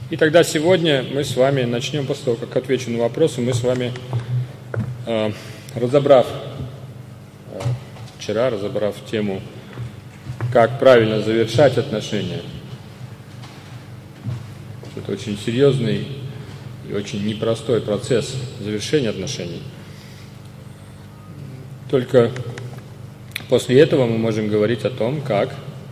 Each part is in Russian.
И тогда сегодня мы с вами начнем, после того, как отвечу на вопросы, мы с вами, разобрав тему, как правильно завершать отношения, это очень серьезный и очень непростой процесс завершения отношений. Только после этого мы можем говорить о том, как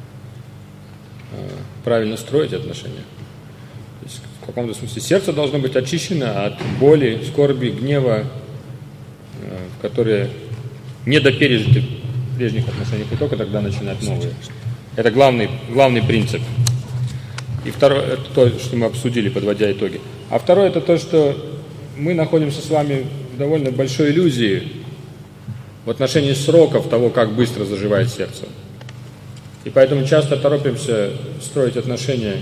правильно строить отношения. То есть, в каком-то смысле сердце должно быть очищено от боли, скорби, гнева, которые недопережиты в прежних отношениях, и только тогда начинать новые. Это главный принцип. И второе, это то, что мы обсудили, подводя итоги. А второе, это то, что мы находимся с вами в довольно большой иллюзии в отношении сроков того, как быстро заживает сердце. И поэтому часто торопимся строить отношения,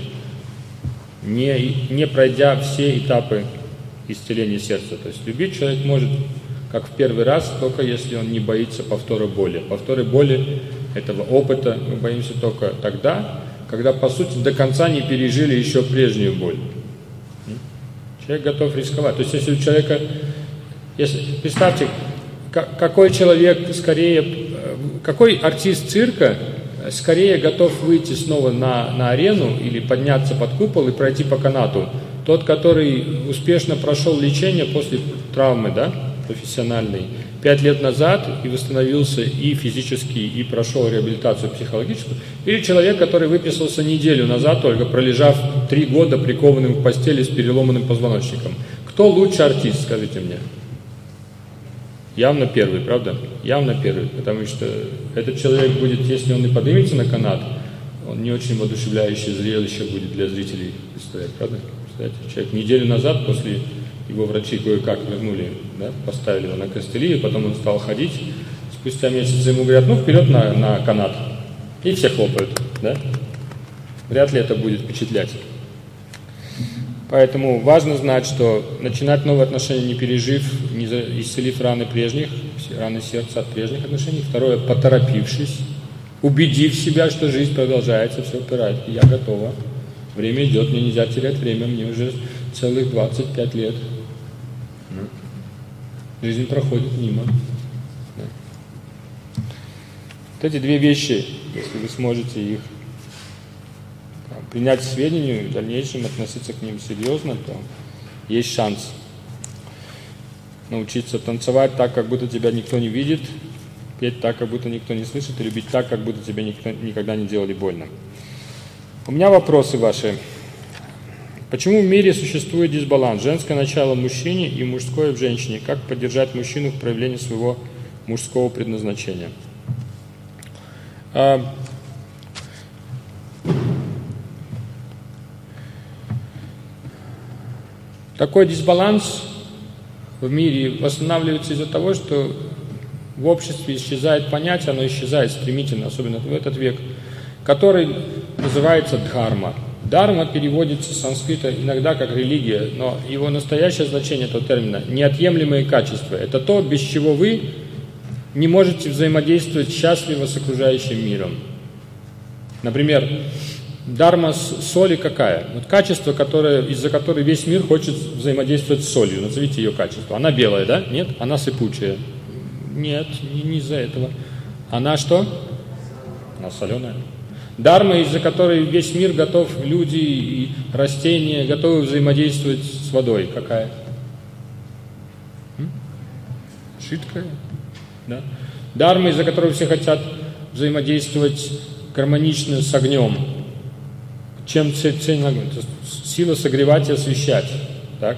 не пройдя все этапы исцеления сердца. То есть любить человек может, как в первый раз, только если он не боится повтора боли. Повторы боли, этого опыта, мы боимся только тогда, когда, по сути, до конца не пережили еще прежнюю боль. Человек готов рисковать. То есть, если у человека... Представьте, какой артист цирка скорее готов выйти снова на арену или подняться под купол и пройти по канату? Тот, который успешно прошел лечение после травмы, профессиональной, 5 лет назад и восстановился и физически, и прошел реабилитацию психологическую, или человек, который выписался неделю назад, только пролежав 3 года прикованным в постели с переломанным позвоночником. Кто лучше артист, скажите мне? Явно первый, правда? Явно первый, потому что этот человек будет, если он и поднимется на канат, он не очень воодушевляющее зрелище будет для зрителей представлять, правда? Представляете? Человек неделю назад, после его врачи кое-как вернули, поставили его на костыли, и потом он стал ходить, спустя месяц ему говорят, вперед на канат, и все хлопают, Вряд ли это будет впечатлять. Поэтому важно знать, что начинать новые отношения, не пережив, не исцелив раны сердца от прежних отношений. Второе, поторопившись, убедив себя, что жизнь продолжается, все в порядке, я готова. Время идет, мне нельзя терять время, мне уже целых 25 лет. Жизнь проходит мимо. Вот эти 2 вещи, если вы сможете их принять к сведению и в дальнейшем относиться к ним серьезно, то есть шанс научиться танцевать так, как будто тебя никто не видит, петь так, как будто никто не слышит, и любить так, как будто тебе никогда не делали больно. У меня вопросы ваши. Почему в мире существует дисбаланс? Женское начало в мужчине и мужское в женщине. Как поддержать мужчину в проявлении своего мужского предназначения? Такой дисбаланс в мире восстанавливается из-за того, что в обществе исчезает понятие, оно исчезает стремительно, особенно в этот век, который называется дхарма. Дхарма переводится с санскрита иногда как религия, но его настоящее значение этого термина – неотъемлемые качества. Это то, без чего вы не можете взаимодействовать счастливо с окружающим миром. Например, дхарма соли какая? Вот качество, из-за которой весь мир хочет взаимодействовать с солью. Назовите ее качество. Она белая, да? Нет? Она сыпучая. Нет, не из-за этого. Она что? Она соленая. Дхарма, из-за которой весь мир готов, люди и растения готовы взаимодействовать с водой. Какая? Жидкая. Да? Дхарма, из-за которой все хотят взаимодействовать гармонично с огнем. Чем цель огонь? Сила согревать и освещать. Так?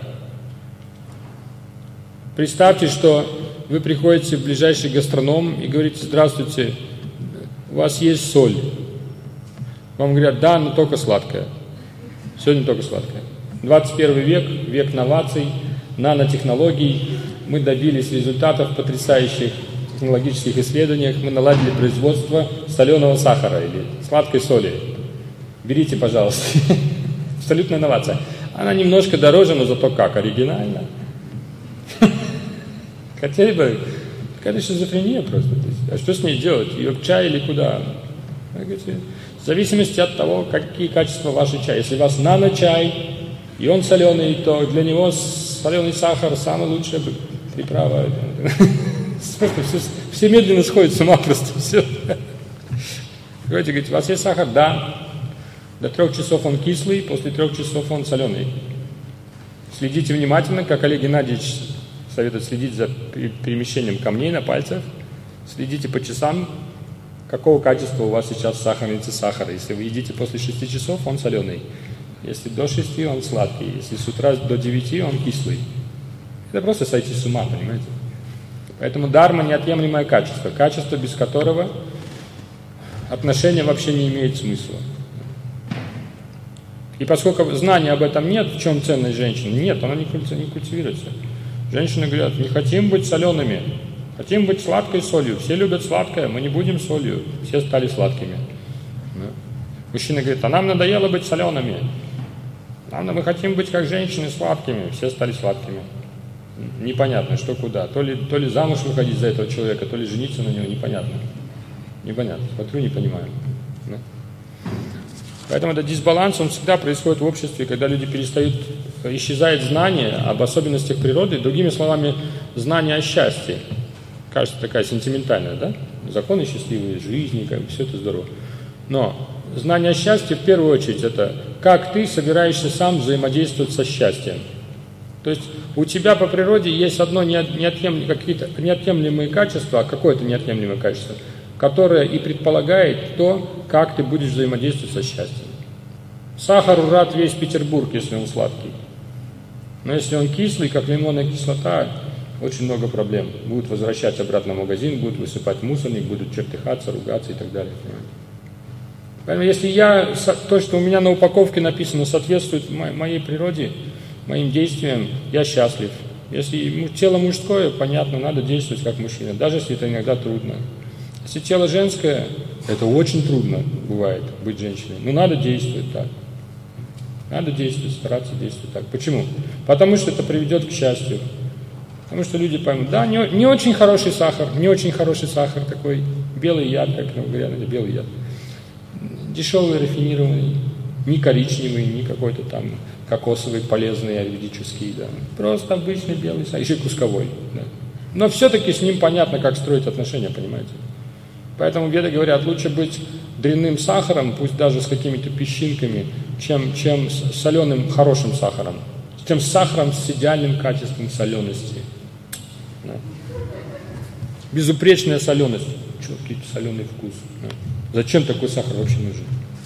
Представьте, что вы приходите в ближайший гастроном и говорите: здравствуйте, у вас есть соль. Вам говорят: да, но только сладкая. Сегодня только сладкая. 21 век, век новаций, нанотехнологий. Мы добились результатов потрясающих технологических исследованиях. Мы наладили производство соленого сахара или сладкой соли. Берите, пожалуйста. Абсолютная инновация. Она немножко дороже, но зато как оригинально. Хотели бы, какая-то шизофрения просто. А что с ней делать? Ее в чай или куда? В зависимости от того, какие качества вашей чая. Если у вас нано-чай, и он соленый, то для него соленый сахар самая лучшая приправа. Все медленно сходят с ума просто. Все. Говорите, говорит, у вас есть сахар? Да. До 3 часов он кислый, после 3 часов он соленый. Следите внимательно, как Олег Геннадьевич советует следить за перемещением камней на пальцах. Следите по часам, какого качества у вас сейчас сахарница сахара. Если вы едите после 6 часов, он соленый. Если до 6, он сладкий. Если с утра до 9, он кислый. Это просто сойти с ума, понимаете? Поэтому дарма – неотъемлемое качество. Качество, без которого отношения вообще не имеют смысла. И поскольку знания об этом нет, в чем ценность женщины? Нет, она не культивируется. Женщины говорят, не хотим быть солеными, хотим быть сладкой солью. Все любят сладкое, мы не будем солью. Все стали сладкими. Мужчина говорит, а нам надоело быть солеными. Мы хотим быть как женщины сладкими. Все стали сладкими. Непонятно, что куда. То ли замуж выходить за этого человека, то ли жениться на него, непонятно. Непонятно. Смотрю, не понимаю. Поэтому этот дисбаланс, он всегда происходит в обществе, когда люди исчезает знание об особенностях природы, другими словами, знание о счастье. Кажется, такая сентиментальная, да? Законы счастливой жизни, все это здорово. Но знание о счастье, в первую очередь, это как ты собираешься сам взаимодействовать со счастьем. То есть у тебя по природе есть одно какие-то неотъемлемые качества, какое-то неотъемлемое качество, которое и предполагает то, как ты будешь взаимодействовать со счастьем. Сахару рад весь Петербург, если он сладкий. Но если он кислый, как лимонная кислота, очень много проблем. Будут возвращать обратно в магазин, будут высыпать в мусорник, будут чертыхаться, ругаться и так далее. Поэтому если то, что у меня на упаковке написано, соответствует моей природе, моим действиям, я счастлив. Если тело мужское, понятно, надо действовать как мужчина, даже если это иногда трудно. Если тело женское, это очень трудно бывает быть женщиной. Но надо действовать так. Надо действовать, стараться действовать так. Почему? Потому что это приведет к счастью. Потому что люди поймут, да, не очень хороший сахар, такой белый яд, как говорят, белый яд. Дешевый, рафинированный, не коричневый, не какой-то там кокосовый, полезный, аюрведический, да. Просто обычный белый сахар, еще и кусковой. Да. Но все-таки с ним понятно, как строить отношения, понимаете? Поэтому веды говорят, лучше быть дрянным сахаром, пусть даже с какими-то песчинками, чем с соленым хорошим сахаром, чем с сахаром с идеальным качеством солености. Да. Безупречная соленость. Четкий соленый вкус. Да. Зачем такой сахар вообще нужен?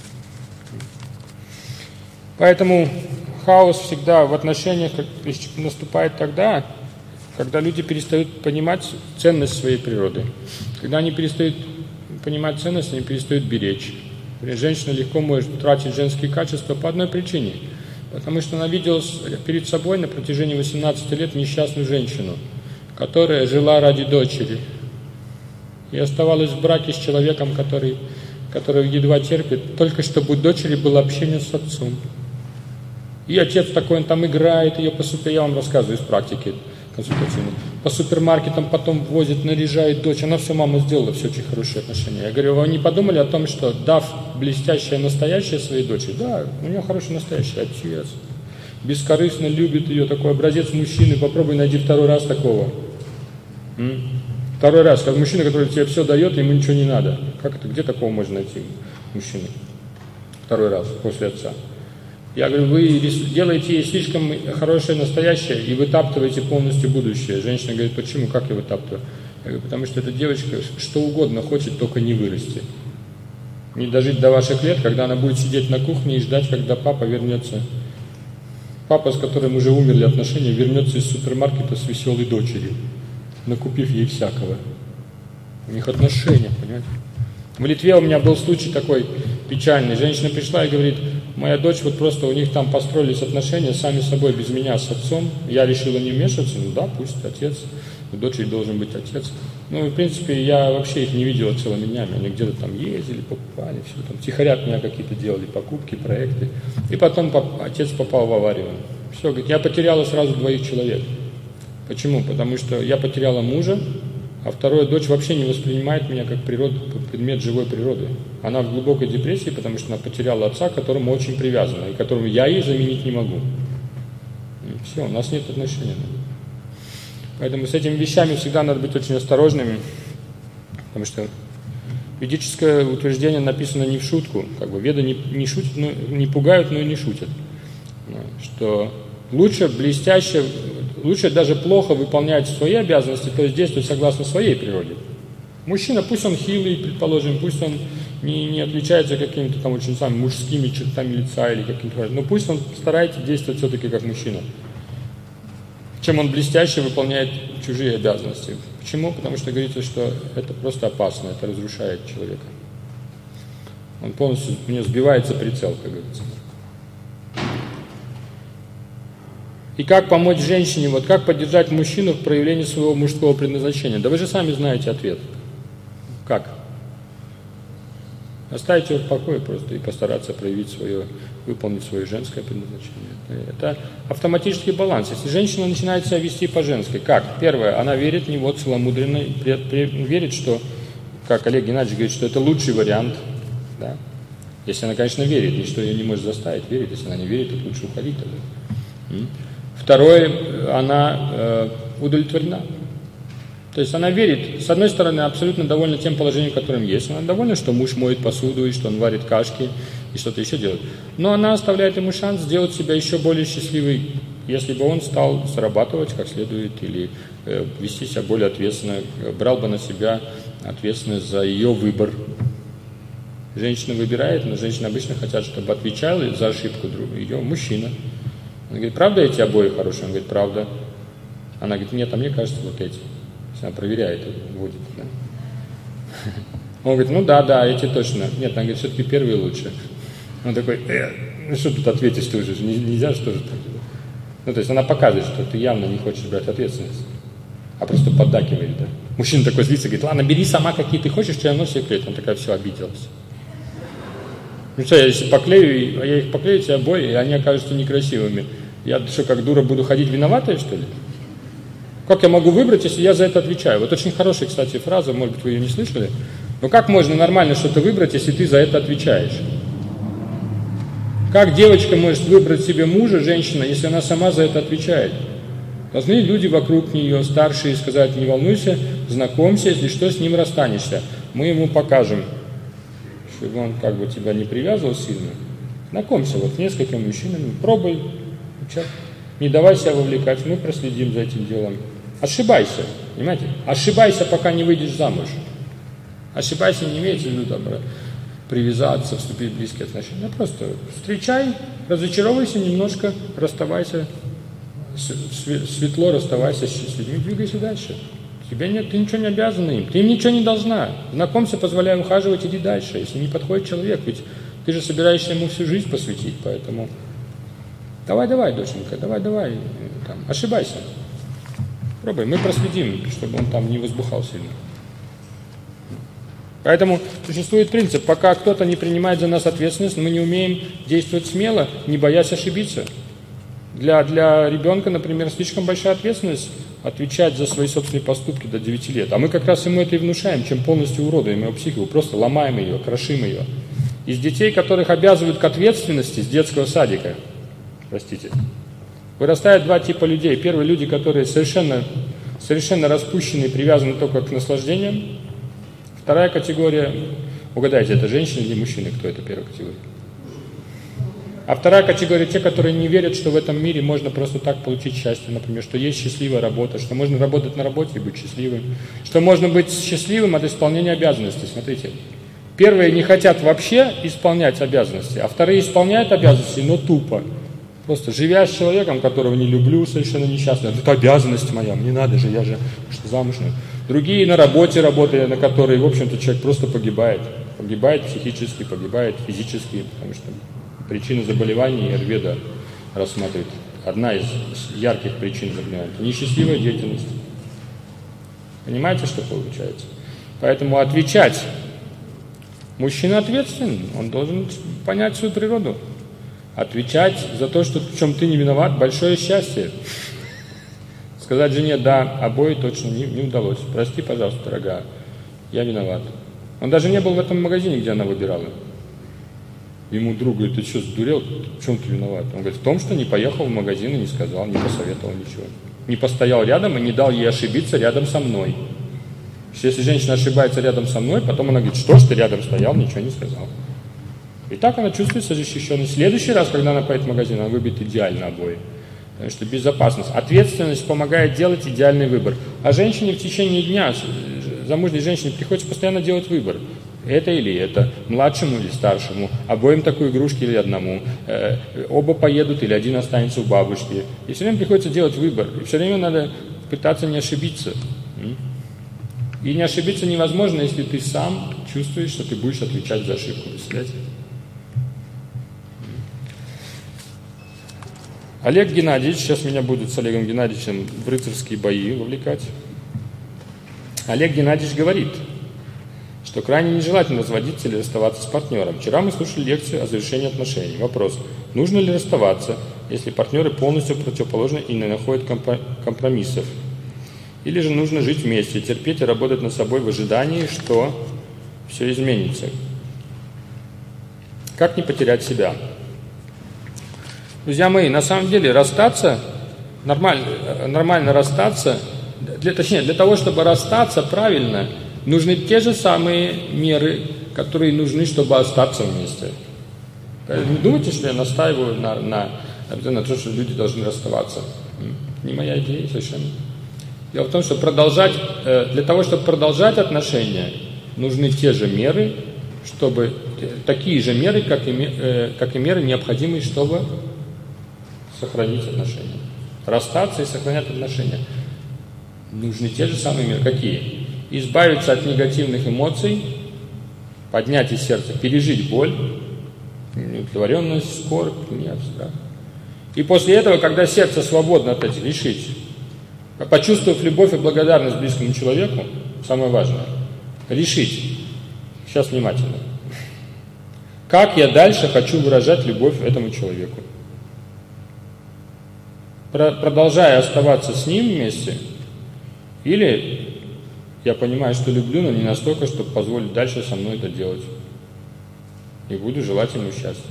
Поэтому хаос всегда в отношениях наступает тогда, когда люди перестают понимать ценность своей природы. Когда они перестают понимать ценность, они перестают беречь. Женщина легко может тратить женские качества по одной причине. Потому что она видела перед собой на протяжении 18 лет несчастную женщину, которая жила ради дочери. И оставалась в браке с человеком, который едва терпит, только чтобы у дочери было общение с отцом. И отец такой, он там играет ее я вам рассказываю из практики консультативной, по супермаркетам потом возит, наряжает дочь, она все, мама сделала, все очень хорошие отношения. Я говорю, вы не подумали о том, что дав блестящее настоящее своей дочери, да, у нее хороший настоящий отец, бескорыстно любит ее, такой образец мужчины, попробуй найди второй раз такого. Второй раз, как мужчина, который тебе все дает, ему ничего не надо. Как это, где такого можно найти мужчину? Второй раз, после отца. Я говорю, вы делаете ей слишком хорошее настоящее и вытаптываете полностью будущее. Женщина говорит, почему, как я вытаптываю? Я говорю, потому что эта девочка что угодно хочет, только не вырасти. Не дожить до ваших лет, когда она будет сидеть на кухне и ждать, когда папа вернется. Папа, с которым уже умерли отношения, вернется из супермаркета с веселой дочерью, накупив ей всякого. У них отношения, понимаете? В Литве у меня был случай такой печальный. Женщина пришла и говорит, моя дочь, вот просто у них там построились отношения сами собой, без меня, с отцом. Я решила не вмешиваться, ну да, пусть отец, у дочери должен быть отец. Ну, в принципе, я вообще их не видела целыми днями. Они где-то там ездили, покупали, все там. Тихоря от меня какие-то делали покупки, проекты. И потом отец попал в аварию. Все, говорит, я потеряла сразу 2 человек. Почему? Потому что я потеряла мужа, а вторая дочь вообще не воспринимает меня как предмет живой природы. Она в глубокой депрессии, потому что она потеряла отца, к которому очень привязана, и которому я ей заменить не могу. Все, у нас нет отношений. Поэтому с этими вещами всегда надо быть очень осторожными, потому что ведическое утверждение написано не в шутку. Как бы веды не шутят, но не пугают, но и не шутят. Что лучше блестяще, лучше даже плохо выполнять свои обязанности, то есть действовать согласно своей природе. Мужчина, пусть он хилый, предположим, пусть он не отличается какими-то там очень самыми мужскими чертами лица или каким-то, но пусть он старается действовать все-таки как мужчина. Чем он блестяще выполняет чужие обязанности. Почему? Потому что говорится, что это просто опасно, это разрушает человека. Он полностью, у него сбивается прицел, как говорится. И как помочь женщине, вот как поддержать мужчину в проявлении своего мужского предназначения? Да вы же сами знаете ответ. Как? Оставить его в покое просто и постараться проявить свое, выполнить свое женское предназначение. Это автоматический баланс. Если женщина начинает себя вести по-женски, как? Первое, она верит в него целомудренно, верит, что, как Олег Геннадьевич говорит, что это лучший вариант. Да? Если она, конечно, верит, ничто ее не может заставить верить. Если она не верит, то лучше уходить тогда. Второе, она удовлетворена. То есть она верит, с одной стороны, абсолютно довольна тем положением, которым есть. Она довольна, что муж моет посуду, и что он варит кашки, и что-то еще делает. Но она оставляет ему шанс сделать себя еще более счастливой, если бы он стал зарабатывать как следует, или вести себя более ответственно, брал бы на себя ответственность за ее выбор. Женщина выбирает, но женщины обычно хотят, чтобы отвечал за ошибку ее мужчина. Он говорит, правда эти обои хорошие? Он говорит, правда. Она говорит, нет, а мне кажется, вот эти. Она проверяет, вводит. Да? Он говорит, ну да, эти точно. Нет, она говорит, все-таки первые лучше. Он такой, ну что тут ответишь, ты уже нельзя, что же так? Ну, то есть она показывает, что ты явно не хочешь брать ответственность, а просто поддакивает, да. Мужчина такой злится, говорит, ладно, бери сама, какие ты хочешь, все равно все клеит. Он такая, все, обиделась. Ну что, я если поклею, я их поклею, эти обои, и они окажутся некрасивыми. Я что, как дура буду ходить виноватая, что ли? Как я могу выбрать, если я за это отвечаю? Вот очень хорошая, кстати, фраза, может быть, вы ее не слышали. Но как можно нормально что-то выбрать, если ты за это отвечаешь? Как девочка может выбрать себе мужа, женщина, если она сама за это отвечает? Должны люди вокруг нее, старшие, сказать, не волнуйся, знакомься, если что, с ним расстанешься. Мы ему покажем, чтобы он как бы тебя не привязывал сильно. Знакомься вот с несколькими мужчинами, пробуй, не давай себя вовлекать, мы проследим за этим делом. Ошибайся, понимаете? Ошибайся, пока не выйдешь замуж. Ошибайся не имеется в виду там, привязаться, вступить в близкие отношения. Просто встречай, разочаровывайся немножко, расставайся, светло расставайся с людьми, двигайся дальше. Тебе нет, ты ничего не обязана им, ты им ничего не должна. Знакомься, позволяй ухаживать, иди дальше. Если не подходит человек, ведь ты же собираешься ему всю жизнь посвятить, поэтому давай, доченька, давай, там, ошибайся. Пробуй, мы проследим, чтобы он там не возбухал сильно. Поэтому существует принцип, пока кто-то не принимает за нас ответственность, мы не умеем действовать смело, не боясь ошибиться. Для ребенка, например, слишком большая ответственность отвечать за свои собственные поступки до 9 лет. А мы как раз ему это и внушаем, чем полностью уродуем его психику, просто ломаем ее, крошим ее. Из детей, которых обязывают к ответственности с детского садика, вырастают два типа людей. Первые люди, которые совершенно распущены и привязаны только к наслаждениям. Вторая категория, угадайте, это женщины или мужчины, кто это первая категория? А вторая категория, те, которые не верят, что в этом мире можно просто так получить счастье, например, что есть счастливая работа, что можно работать на работе и быть счастливым, что можно быть счастливым от исполнения обязанностей. Смотрите, первые не хотят вообще исполнять обязанности, а вторые исполняют обязанности, но тупо. Просто живя с человеком, которого не люблю, совершенно несчастный, это обязанность моя, мне надо же, я же что замуж. Другие на работе работая, на которой, в общем-то, человек просто погибает. Погибает психически, погибает физически, потому что причины заболеваний Аюрведа рассматривает. Одна из ярких причин заболеваний – это несчастливая деятельность. Понимаете, что получается? Поэтому отвечать. Мужчина ответственен, он должен понять свою природу. Отвечать за то, что в чем ты не виноват, большое счастье. Сказать жене, да, обои точно не удалось. Прости, пожалуйста, дорогая, я виноват. Он даже не был в этом магазине, где она выбирала. Ему друг говорит: ты что, сдурел? В чем ты виноват? Он говорит: в том, что не поехал в магазин и не сказал, не посоветовал ничего. Не постоял рядом и не дал ей ошибиться рядом со мной. Если женщина ошибается рядом со мной, потом она говорит: что ж ты рядом стоял, ничего не сказал. И так она чувствует себя защищенной. В следующий раз, когда она поедет в магазин, она выберет идеально обои. Потому что безопасность, ответственность помогает делать идеальный выбор. А женщине в течение дня, замужней женщине, приходится постоянно делать выбор. Это или это, младшему или старшему, обоим такой игрушки или одному, оба поедут или один останется у бабушки. И все время приходится делать выбор. И все время надо пытаться не ошибиться. И не ошибиться невозможно, если ты сам чувствуешь, что ты будешь отвечать за ошибку. Представляете? Олег Геннадьевич, сейчас меня будут с Олегом Геннадьевичем в рыцарские бои вовлекать. Олег Геннадьевич говорит, что крайне нежелательно разводиться или расставаться с партнером. Вчера мы слушали лекцию о завершении отношений. Вопрос: нужно ли расставаться, если партнеры полностью противоположны и не находят компромиссов? Или же нужно жить вместе, терпеть и работать над собой в ожидании, что все изменится? Как не потерять себя? Друзья мои, на самом деле расстаться, нормально расстаться, для того, чтобы расстаться правильно, нужны те же самые меры, которые нужны, чтобы остаться вместе. Не думайте, что я настаиваю на то, что люди должны расставаться. Не моя идея совершенно. Дело в том, что для того, чтобы продолжать отношения, нужны те же меры, такие же меры, как и меры, необходимые, чтобы сохранить отношения. Расстаться и сохранять отношения. Нужны те же самые меры. Какие? Избавиться от негативных эмоций, поднять из сердца, пережить боль, неудовлетворенность, скорбь, гнев, страх. И после этого, когда сердце свободно от этих, решить, почувствовав любовь и благодарность близкому человеку, самое важное, решить, сейчас внимательно, как я дальше хочу выражать любовь этому человеку. Продолжая оставаться с ним вместе, или я понимаю, что люблю, но не настолько, чтобы позволить дальше со мной это делать. И буду желать ему счастья.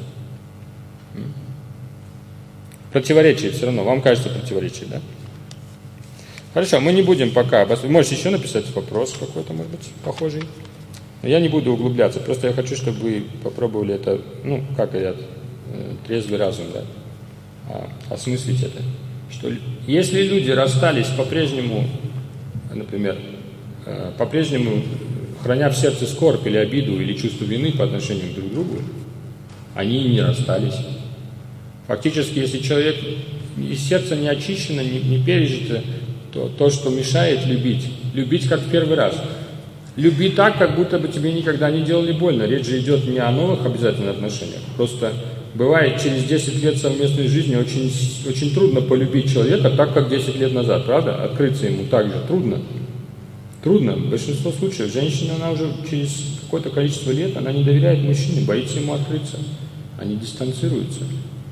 Противоречие все равно. Вам кажется противоречие, да? Хорошо, мы не будем пока. Можете еще написать вопрос какой-то, может быть, похожий. Но я не буду углубляться. Просто я хочу, чтобы вы попробовали это, как говорят, трезвый разум, да, осмыслить это. Что если люди расстались по-прежнему, например, по-прежнему храня в сердце скорбь или обиду или чувство вины по отношению друг к другу, они не расстались. Фактически, если человек из сердца не очищено, не пережито, то, что мешает любить как в первый раз. Люби так, как будто бы тебе никогда не делали больно. Речь же идет не о новых обязательных отношениях. Просто бывает, через 10 лет совместной жизни очень, очень трудно полюбить человека так, как 10 лет назад, правда? Открыться ему так же трудно. Трудно. В большинстве случаев женщина, она уже через какое-то количество лет, она не доверяет мужчине, боится ему открыться. Они дистанцируются.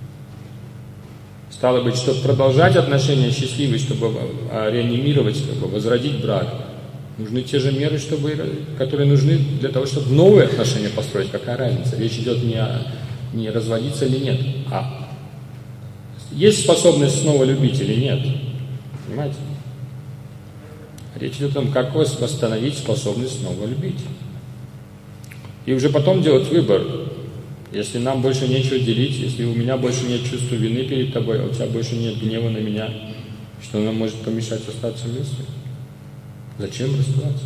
Стало быть, чтобы продолжать отношения счастливые, чтобы реанимировать, чтобы возродить брак, нужны те же меры, которые нужны для того, чтобы новые отношения построить. Какая разница? Речь идет не разводиться или нет, а есть способность снова любить или нет. Понимаете? Речь идет о том, как восстановить способность снова любить. И уже потом делать выбор. Если нам больше нечего делить, если у меня больше нет чувства вины перед тобой, а у тебя больше нет гнева на меня, что нам может помешать остаться вместе? Зачем расставаться?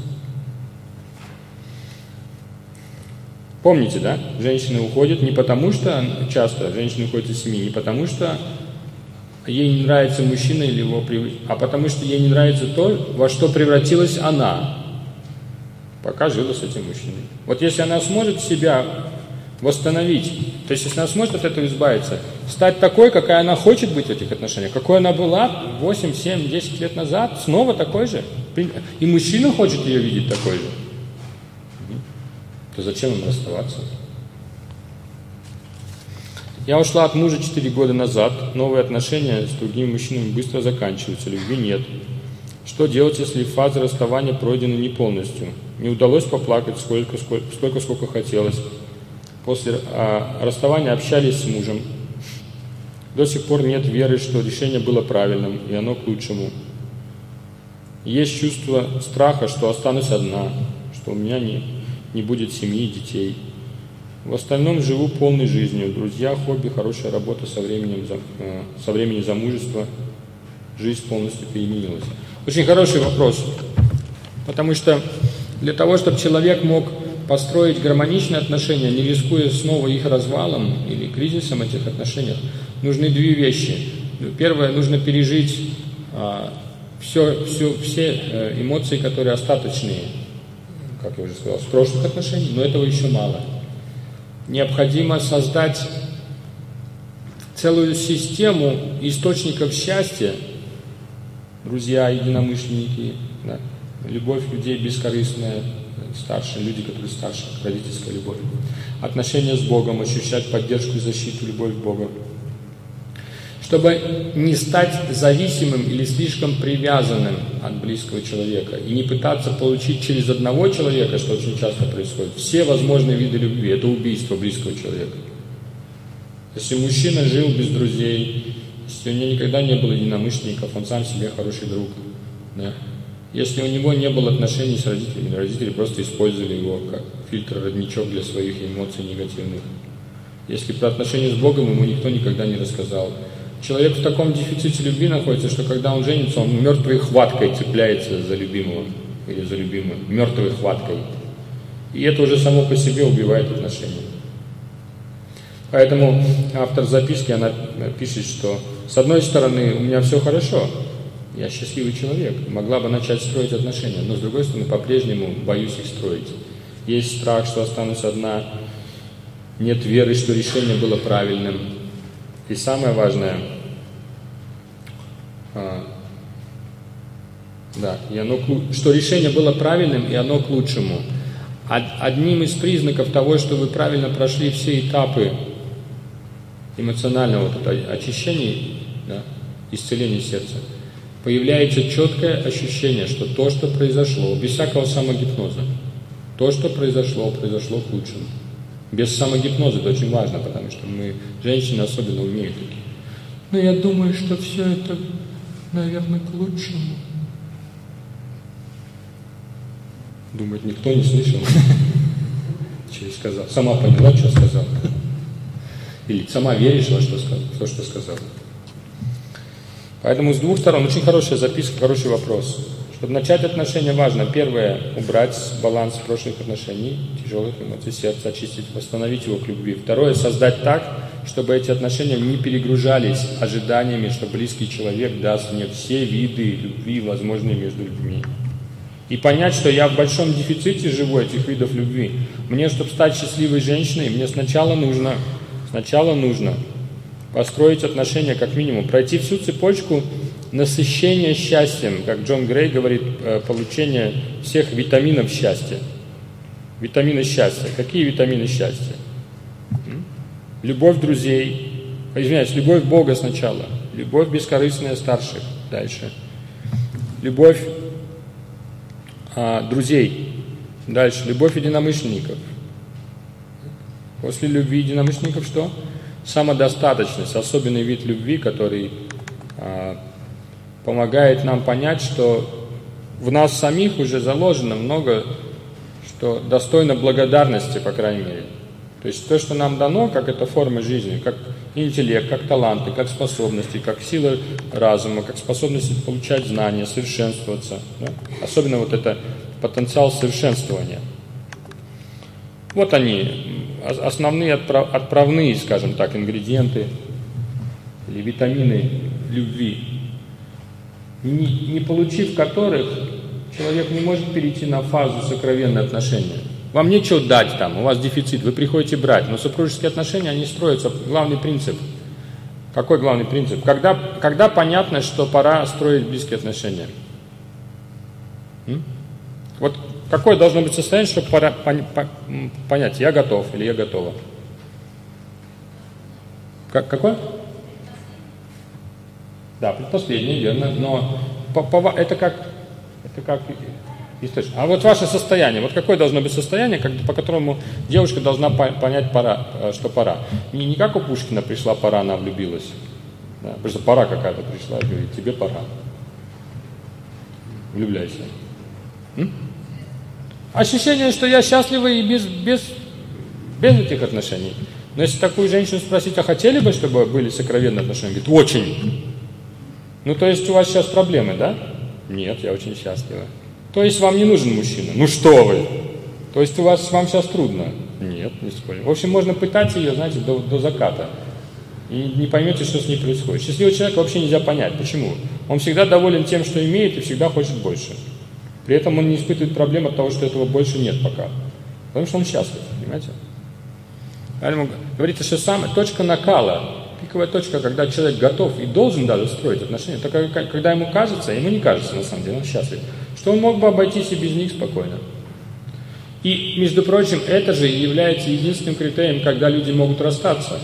Помните, да? Женщины уходят не потому, что часто женщины уходят из семьи, не потому, что ей не нравится мужчина или его а потому, что ей не нравится то, во что превратилась она, пока жила с этим мужчиной. Вот если она сможет себя восстановить, то есть если она сможет от этого избавиться, стать такой, какая она хочет быть в этих отношениях, какой она была 8, 7, 10 лет назад, снова такой же, и мужчина хочет ее видеть такой же, то зачем им расставаться? Я ушла от мужа 4 года назад, новые отношения с другими мужчинами быстро заканчиваются, любви нет. Что делать, если фаза расставания пройдена не полностью? Не удалось поплакать сколько хотелось. после расставания общались с мужем. До сих пор нет веры, что решение было правильным, и оно к лучшему. Есть чувство страха, что останусь одна, что у меня не будет семьи и детей. В остальном живу полной жизнью. Друзья, хобби, хорошая работа со времени замужества. Жизнь полностью переменилась. Очень хороший вопрос. Потому что для того, чтобы человек мог построить гармоничные отношения, не рискуя снова их развалом или кризисом этих отношений, нужны две вещи. Первое, нужно пережить все эмоции, которые остаточные, как я уже сказал, с прошлых отношений, но этого еще мало. Необходимо создать целую систему источников счастья, друзья, единомышленники, да, любовь людей бескорыстная, старшие люди, которые старше, родительская любовь, отношения с Богом, ощущать поддержку и защиту, любовь к Богу. Чтобы не стать зависимым или слишком привязанным от близкого человека и не пытаться получить через одного человека, что очень часто происходит, все возможные виды любви, это убийство близкого человека. Если мужчина жил без друзей, если у него никогда не было единомышленников, он сам себе хороший друг, да? Если у него не было отношений с родителями, родители просто использовали его как фильтр, родничок для своих эмоций негативных. Если про отношения с Богом ему никто никогда не рассказал. Человек в таком дефиците любви находится, что когда он женится, он мертвой хваткой цепляется за любимого или за любимую, мертвой хваткой. И это уже само по себе убивает отношения. Поэтому автор записки, она пишет, что с одной стороны у меня все хорошо, я счастливый человек, могла бы начать строить отношения, но с другой стороны по-прежнему боюсь их строить. Есть страх, что останусь одна, нет веры, что решение было правильным. И самое важное, что решение было правильным, и оно к лучшему. Одним из признаков того, что вы правильно прошли все этапы эмоционального очищения, да, исцеления сердца, появляется четкое ощущение, что то, что произошло, без всякого самогипноза, то, что произошло, произошло к лучшему. Без самогипноза это очень важно, потому что мы, женщины, особенно умеют такие. Но я думаю, что все это, наверное, к лучшему. Думает, никто не слышал, что я сказал. Сама поняла, что сказал. Или сама веришь во то, что сказал. Поэтому с двух сторон очень хорошая записка, хороший вопрос. Чтобы начать отношения, важно, первое, убрать баланс прошлых отношений, тяжелых эмоций сердца, очистить, восстановить его к любви. Второе, создать так, чтобы эти отношения не перегружались ожиданиями, что близкий человек даст мне все виды любви, возможные между людьми. И понять, что я в большом дефиците живу этих видов любви. Мне, чтобы стать счастливой женщиной, мне сначала нужно построить отношения как минимум, пройти всю цепочку насыщения счастьем, как Джон Грей говорит, получение всех витаминов счастья. Витамины счастья. Какие витамины счастья? Любовь друзей, любовь Бога сначала, любовь бескорыстная старших, дальше. Любовь друзей, дальше. Любовь единомышленников. После любви единомышленников что? Самодостаточность, особенный вид любви, который помогает нам понять, что в нас самих уже заложено много, что достойно благодарности, по крайней мере. То есть то, что нам дано, как эта форма жизни, как интеллект, как таланты, как способности, как сила разума, как способность получать знания, совершенствоваться. Да? Особенно вот это потенциал совершенствования. Вот они, основные отправные, скажем так, ингредиенты или витамины любви, не получив которых, человек не может перейти на фазу сокровенные отношения. Вам нечего дать там, у вас дефицит, вы приходите брать, но супружеские отношения, они строятся, главный принцип. Какой главный принцип? Когда понятно, что пора строить близкие отношения? Вот какое должно быть состояние, чтобы понять, я готов или я готова? Какое? Да, предпоследнее, верно, но это как А вот ваше состояние, вот какое должно быть состояние, по которому девушка должна понять, что пора. Не как у Пушкина пришла пора, она влюбилась. Да, просто пора какая-то пришла и говорит, тебе пора. Влюбляйся. Ощущение, что я счастливый и без этих отношений. Но если такую женщину спросить, а хотели бы, чтобы были сокровенные отношения? Говорит, очень. Ну, то есть у вас сейчас проблемы, да? Нет, я очень счастлива. То есть вам не нужен мужчина? Ну что вы? То есть вам сейчас трудно? Нет, не спорю. В общем, можно пытать ее, знаете, до заката. И не поймете, что с ней происходит. Счастливого человека вообще нельзя понять. Почему? Он всегда доволен тем, что имеет, и всегда хочет больше. При этом он не испытывает проблем от того, что этого больше нет пока. Потому что он счастлив, понимаете? Поэтому говорится, что точка накала, пиковая точка, когда человек готов и должен даже строить отношения, только когда ему кажется, ему не кажется на самом деле, он счастлив, что он мог бы обойтись и без них спокойно. И, между прочим, это же является единственным критерием, когда люди могут расстаться.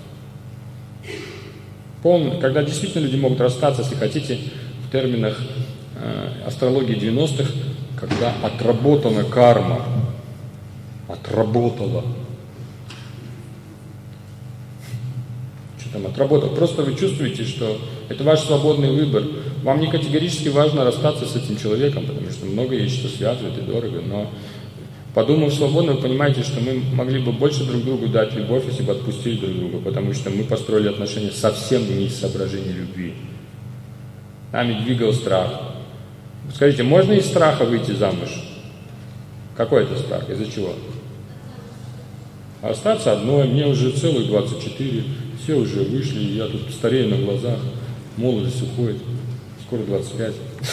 Когда действительно люди могут расстаться, если хотите, в терминах астрологии 90-х, когда отработана карма. Отработала. Что там отработал? Просто вы чувствуете, что это ваш свободный выбор. Вам не категорически важно расстаться с этим человеком, потому что много есть, что связывает и дорого, но подумав свободно, вы понимаете, что мы могли бы больше друг другу дать любовь, если бы отпустили друг друга, потому что мы построили отношения совсем не из соображений любви. Нами двигал страх. Скажите, можно из страха выйти замуж? Какой это страх? Из-за чего? Остаться одной, мне уже целых 24, все уже вышли, я тут старею на глазах, молодость уходит, скоро 25.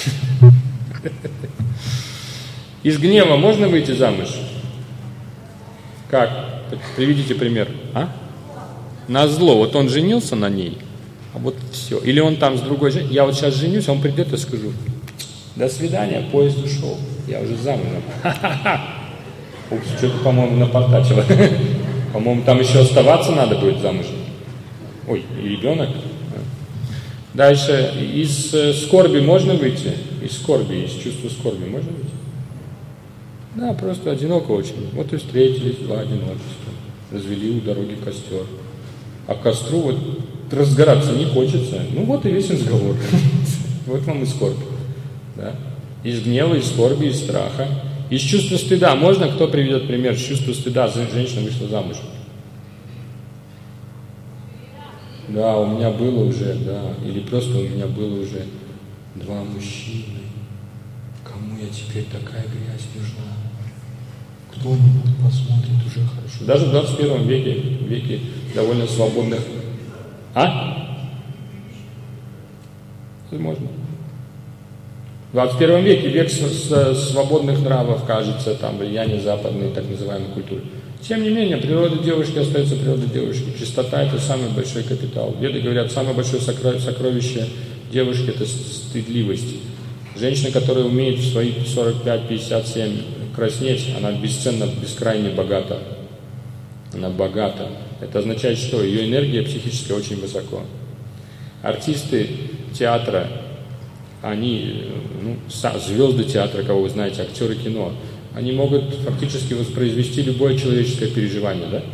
Из гнева можно выйти замуж? Как? Приведите пример. Назло. Вот он женился на ней, а вот все. Или он там с другой женщиной. Я вот сейчас женюсь, а он придет и скажу: до свидания, поезд ушел. Я уже замужем. Упс, что-то, по-моему, напортачило. По-моему, там еще оставаться надо будет замужем. Ой, и ребенок. Дальше. Из скорби можно выйти? Из скорби, из чувства скорби можно выйти? Да, просто одиноко очень. Вот и встретились, два одиночества. Развели у дороги костер. А к костру вот разгораться не хочется. Ну вот и весь разговор. Вот вам и скорбь. Да? Из гнева, из скорби, из страха. Из чувства стыда. Можно, кто приведет пример? Из чувства стыда женщина вышла замуж. Да, у меня было уже, да. Или просто у меня было уже 2 мужчины. Кому я теперь такая грязь нужна? Кто-нибудь посмотрит, уже хорошо. Даже в 21 веке довольно свободных. Возможно. В 21 веке век свободных нравов, кажется, там влияние западной так называемой культуры. Тем не менее, природа девушки остается природой девушки. Чистота – это самый большой капитал. Веды говорят, самое большое сокровище девушки – это стыдливость. Женщина, которая умеет в свои 45, 57 краснеть, она бесценно, бескрайне богата. Она богата. Это означает, что ее энергия психическая очень высоко. Артисты театра, они, звезды театра, кого вы знаете, актеры кино, они могут фактически воспроизвести любое человеческое переживание, да?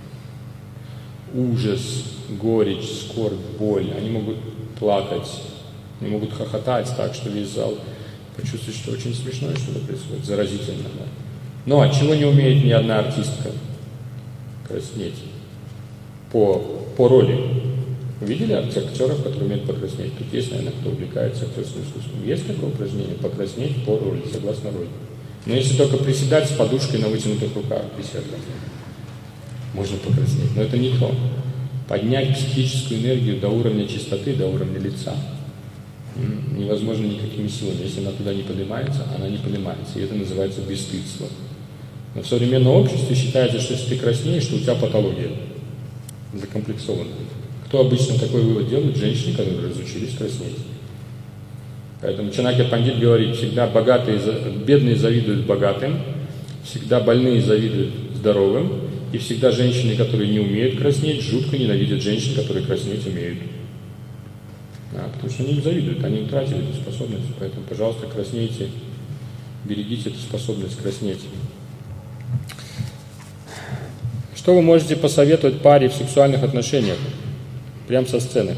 Ужас, горечь, скорбь, боль. Они могут плакать, они могут хохотать так, что весь зал почувствует, что очень смешное что-то происходит, заразительно. Да? Но чего не умеет ни одна артистка? Краснеть. По роли. Вы видели актеров, которые умеют покраснеть? Тут есть, наверное, кто увлекается актерским искусством. Есть такое упражнение? Покраснеть по роли, согласно роли. Но если только приседать с подушкой на вытянутых руках, можно покраснеть. Но это не то. Поднять психическую энергию до уровня чистоты, до уровня лица невозможно никакими силами. Если она туда не поднимается, она не поднимается. И это называется бесстыдство. Но в современном обществе считается, что если ты краснеешь, что у тебя патология закомплексована. Кто обычно такой вывод делает? Женщины, которые разучились краснеть. Поэтому Чанакья Пандит говорит, всегда бедные завидуют богатым, всегда больные завидуют здоровым, и всегда женщины, которые не умеют краснеть, жутко ненавидят женщин, которые краснеть умеют. Потому что они им завидуют, они утратили эту способность. Поэтому, пожалуйста, краснейте берегите эту способность краснеть. Что вы можете посоветовать паре в сексуальных отношениях? Прям со сцены.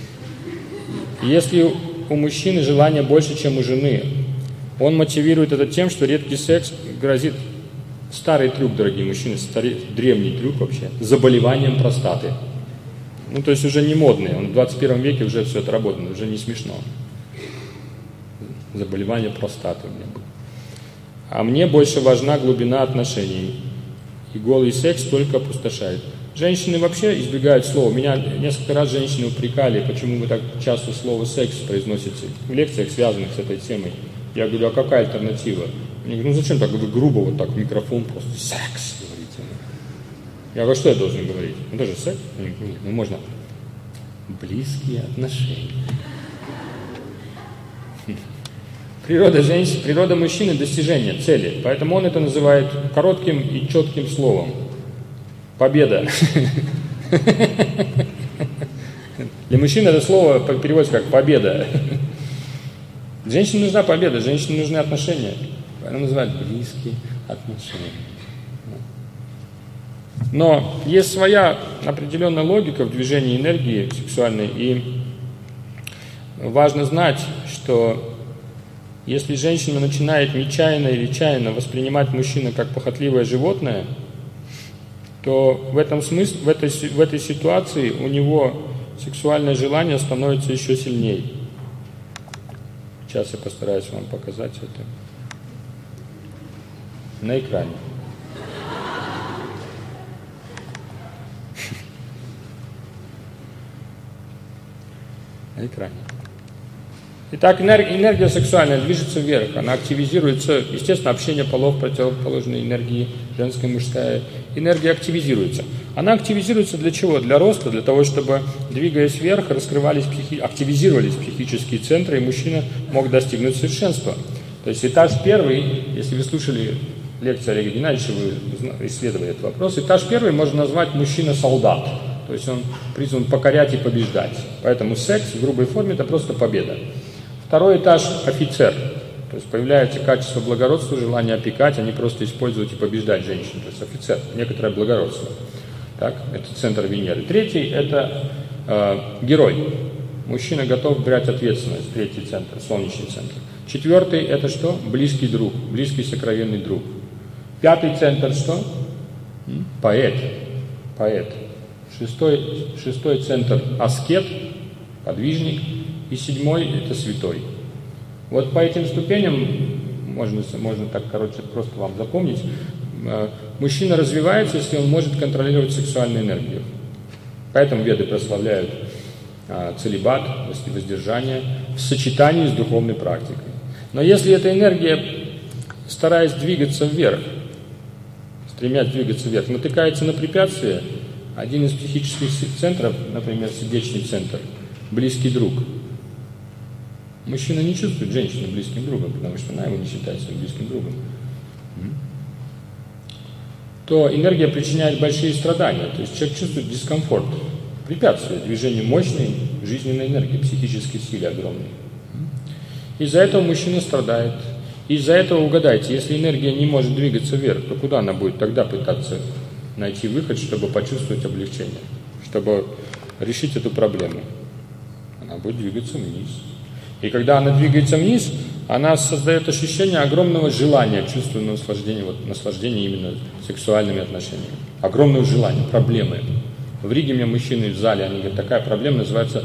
Если у мужчины желание больше, чем у жены, он мотивирует это тем, что редкий секс грозит, старый трюк, дорогие мужчины, древний трюк вообще, заболеванием простаты. Ну, то есть уже не модный, он в 21 веке уже все отработано, уже не смешно. Заболевание простаты у меня было. А мне больше важна глубина отношений. И голый секс только опустошает. Женщины вообще избегают слова. Меня несколько раз женщины упрекали, почему вы так часто слово «секс» произносите в лекциях, связанных с этой темой. Я говорю, а какая альтернатива? Они говорят, ну зачем так вы грубо вот так в микрофон просто «секс» говорите? Я говорю, что я должен говорить? Ну тоже секс? Они говорят, ну можно близкие отношения. Природа мужчины – достижение цели. Поэтому он это называет коротким и четким словом. Победа. Для мужчин это слово переводится как победа. Женщине нужна победа, женщине нужны отношения. Она называет близкие отношения. Но есть своя определенная логика в движении энергии сексуальной. И важно знать, что если женщина начинает нечаянно или чаянно воспринимать мужчину как похотливое животное, то в этом смысле, в этой ситуации у него сексуальное желание становится еще сильнее. Сейчас я постараюсь вам показать это на экране. На экране. Итак, энергия сексуальная движется вверх, она активизируется, естественно, общение полов, противоположной энергии, женская, мужская, энергия активизируется. Она активизируется для чего? Для роста, для того, чтобы, двигаясь вверх, активизировались психические центры, и мужчина мог достигнуть совершенства. То есть этаж первый, если вы слушали лекцию Олега Геннадьевича, вы исследовали этот вопрос, этаж первый можно назвать мужчина-солдат. То есть он призван покорять и побеждать. Поэтому секс в грубой форме – это просто победа. Второй этаж – офицер. То есть появляется качество благородства, желание опекать, а не просто использовать и побеждать женщин. То есть офицер, некоторое благородство. Так, это центр Венеры. Третий – это герой. Мужчина готов брать ответственность. Третий центр, солнечный центр. Четвертый – это что? Близкий друг, близкий сокровенный друг. Пятый центр – что? Поэт. Поэт. Шестой центр – аскет, подвижник. И седьмой – это святой. Вот по этим ступеням, можно так, короче, просто вам запомнить, мужчина развивается, если он может контролировать сексуальную энергию. Поэтому веды прославляют целибат, воздержание, в сочетании с духовной практикой. Но если эта энергия, стараясь двигаться вверх, стремясь двигаться вверх, натыкается на препятствие, один из психических центров, например, сердечный центр, близкий друг, мужчина не чувствует женщину близким другом, потому что она его не считает своим близким другом, то энергия причиняет большие страдания. То есть человек чувствует дискомфорт, препятствие движению мощной жизненной энергии, психической силы огромной. Из-за этого мужчина страдает. Из-за этого, угадайте, если энергия не может двигаться вверх, то куда она будет тогда пытаться найти выход, чтобы почувствовать облегчение, чтобы решить эту проблему? Она будет двигаться вниз. И когда она двигается вниз, она создает ощущение огромного желания, чувственного наслаждения, наслаждения именно сексуальными отношениями. Огромного желания, проблемы. В Риге мне мужчины в зале, они говорят, такая проблема называется,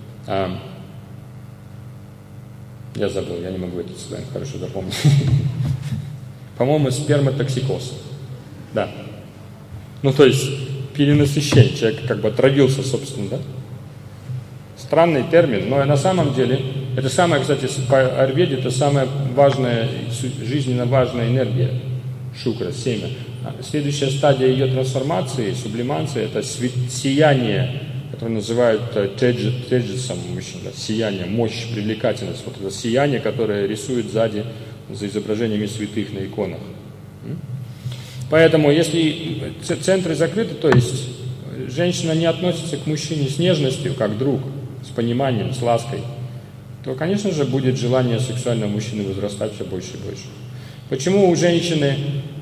я забыл, я не могу этот сленг хорошо запомнить. По-моему, сперматоксикоз. Да. Ну, то есть, перенасыщение. Человек как бы отравился, собственно, да? Странный термин, но на самом деле, это самая, кстати, по аюрведе, это самая важная, жизненно важная энергия. Шукра, семя. Следующая стадия ее трансформации, сублимации, это сияние, которое называют теджисом мужчин, сияние, мощь, привлекательность. Вот это сияние, которое рисует сзади за изображениями святых на иконах. Поэтому, если центры закрыты, то есть женщина не относится к мужчине с нежностью, как друг, с пониманием, с лаской, то, конечно же, будет желание сексуального мужчины возрастать все больше и больше. Почему у женщины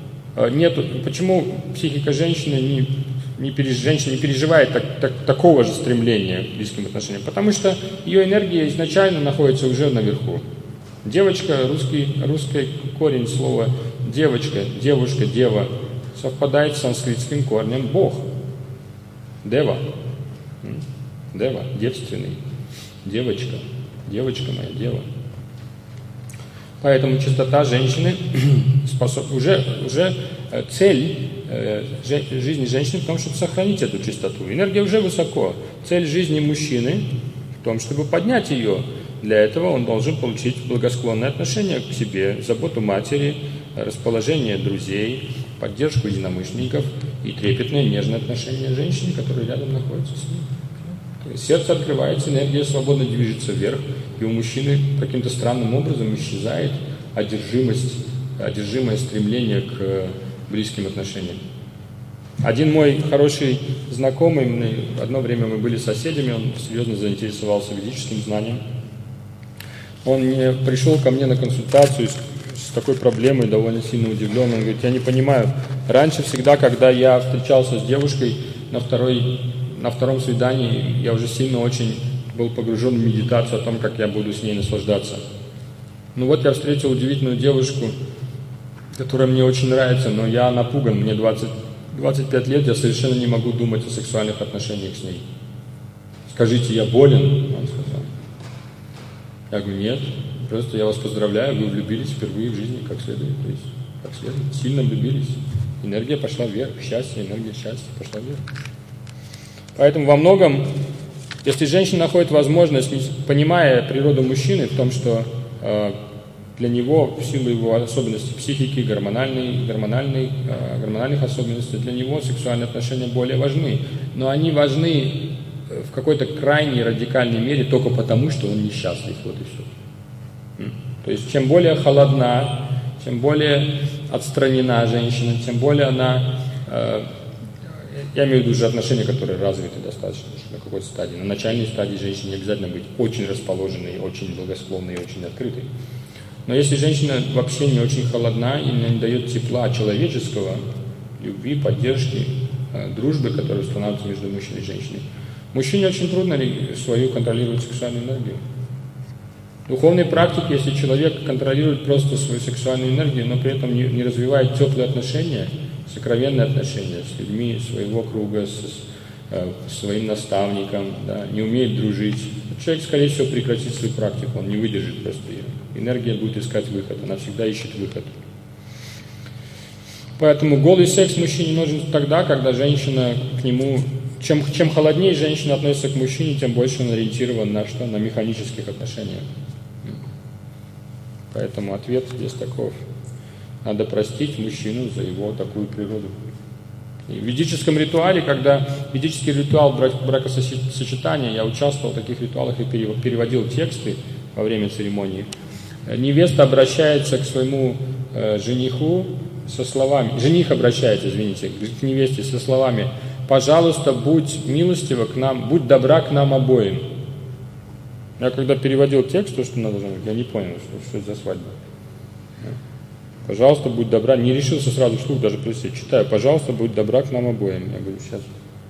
почему психика женщины не переживает такого же стремления к близким отношениям? Потому что ее энергия изначально находится уже наверху. Девочка, русский корень слова девочка, девушка, дева, совпадает с санскритским корнем Бог. Дева. Дева, девственный. Девочка. Девочка моя, дева. Поэтому чистота женщины уже цель жизни женщины в том, чтобы сохранить эту чистоту. Энергия уже высоко. Цель жизни мужчины в том, чтобы поднять ее. Для этого он должен получить благосклонное отношение к себе, заботу матери, расположение друзей, поддержку единомышленников и трепетное нежное отношение женщины, которая рядом находится с ним. Сердце открывается, энергия свободно движется вверх, и у мужчины каким-то странным образом исчезает одержимое стремление к близким отношениям. Один мой хороший знакомый, одно время мы были соседями, он серьезно заинтересовался ведическим знанием. Он пришел ко мне на консультацию с такой проблемой, довольно сильно удивлен. Он говорит: я не понимаю, раньше всегда, когда я встречался с девушкой на втором свидании, я уже сильно очень был погружен в медитацию о том, как я буду с ней наслаждаться. Ну вот я встретил удивительную девушку, которая мне очень нравится, но я напуган, мне 25 лет, я совершенно не могу думать о сексуальных отношениях с ней. Скажите, я болен? Он сказал. Я говорю: нет, просто я вас поздравляю, вы влюбились впервые в жизни как следует. То есть, как следует, сильно влюбились. Энергия пошла вверх, счастье, энергия счастья пошла вверх. Поэтому во многом, если женщина находит возможность, понимая природу мужчины в том, что для него, в силу его особенностей психики, гормональных особенностей, для него сексуальные отношения более важны. Но они важны в какой-то крайней радикальной мере только потому, что он несчастлив. Вот и все. То есть, чем более холодна, чем более отстранена женщина, тем более она... Я имею в виду уже отношения, которые развиты достаточно на какой-то стадии. На начальной стадии женщине не обязательно быть очень расположенной, очень благосклонной и очень открытой. Но если женщина вообще не очень холодна и не дает тепла человеческого, любви, поддержки, дружбы, которая устанавливается между мужчиной и женщиной, мужчине очень трудно свою контролировать сексуальную энергию. В духовной практике, если человек контролирует просто свою сексуальную энергию, но при этом не развивает теплые отношения, сокровенные отношения с людьми своего круга, с своим наставником, да, не умеет дружить, человек, скорее всего, прекратит свою практику, он не выдержит просто ее. Энергия будет искать выход, она всегда ищет выход. Поэтому голый секс мужчине нужен тогда, когда женщина к нему... Чем холоднее женщина относится к мужчине, тем больше он ориентирован на что? На механических отношениях. Поэтому ответ здесь таков. Надо простить мужчину за его такую природу. И в ведическом ритуале, когда ведический ритуал бракосочетания, я участвовал в таких ритуалах и переводил тексты во время церемонии, невеста обращается к своему жениху со словами, жених обращается, извините, к невесте со словами: «Пожалуйста, будь милостива к нам, будь добра к нам обоим». Я когда переводил текст, то, что надо знать, я не понял, что это за свадьба. «Пожалуйста, будь добра», не решился сразу вслух даже прочитать. Читаю: «Пожалуйста, будь добра к нам обоим». Я говорю: сейчас.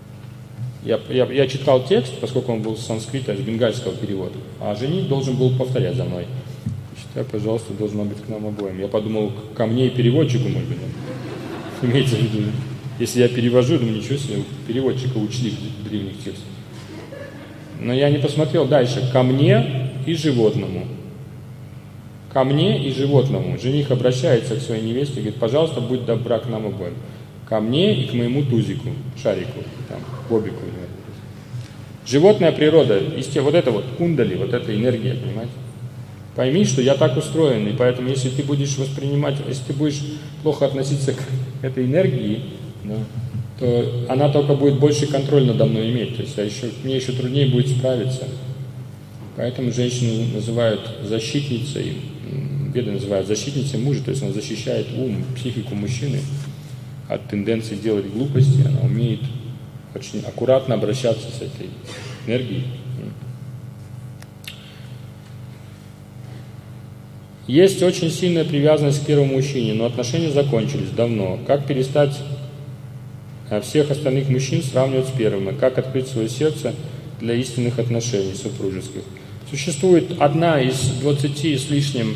Я читал текст, поскольку он был с санскрита, с бенгальского перевода, а жених должен был повторять за мной. Читаю: «Пожалуйста, должно быть к нам обоим». Я подумал, ко мне и переводчику, может быть. Имеется в виду, если я перевожу, думаю, ничего себе, переводчика учли в древних текстах. Но я не посмотрел дальше. «Ко мне и животному». Ко мне и животному. Жених обращается к своей невесте и говорит: «Пожалуйста, будь добра к нам обоим». Ко мне и к моему тузику, шарику, там, бобику. Животная природа, вот это вот кундали, вот эта энергия, понимаете? Пойми, что я так устроен, и поэтому, если ты будешь воспринимать, если ты будешь плохо относиться к этой энергии, да, то она только будет больше контроль надо мной иметь, то есть мне еще труднее будет справиться. Поэтому женщину называют защитницей, веды называют защитницей мужа, то есть она защищает ум, психику мужчины от тенденции делать глупости, она умеет очень аккуратно обращаться с этой энергией. Есть очень сильная привязанность к первому мужчине, но отношения закончились давно. Как перестать всех остальных мужчин сравнивать с первым? И как открыть свое сердце для истинных отношений супружеских? Существует одно из 20 с лишним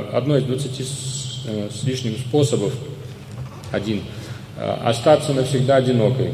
способов, остаться навсегда одинокой.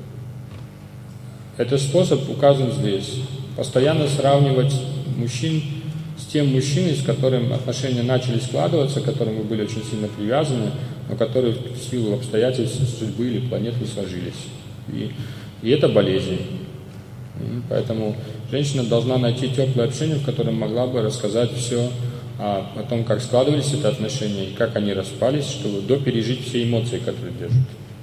Этот способ указан здесь. Постоянно сравнивать мужчин с тем мужчиной, с которым отношения начали складываться, к которым вы были очень сильно привязаны, но которые в силу обстоятельств судьбы или планет не сложились. И это болезнь. Поэтому женщина должна найти теплое общение, в котором могла бы рассказать все о том, как складывались эти отношения и как они распались, чтобы допережить все эмоции, которые держат.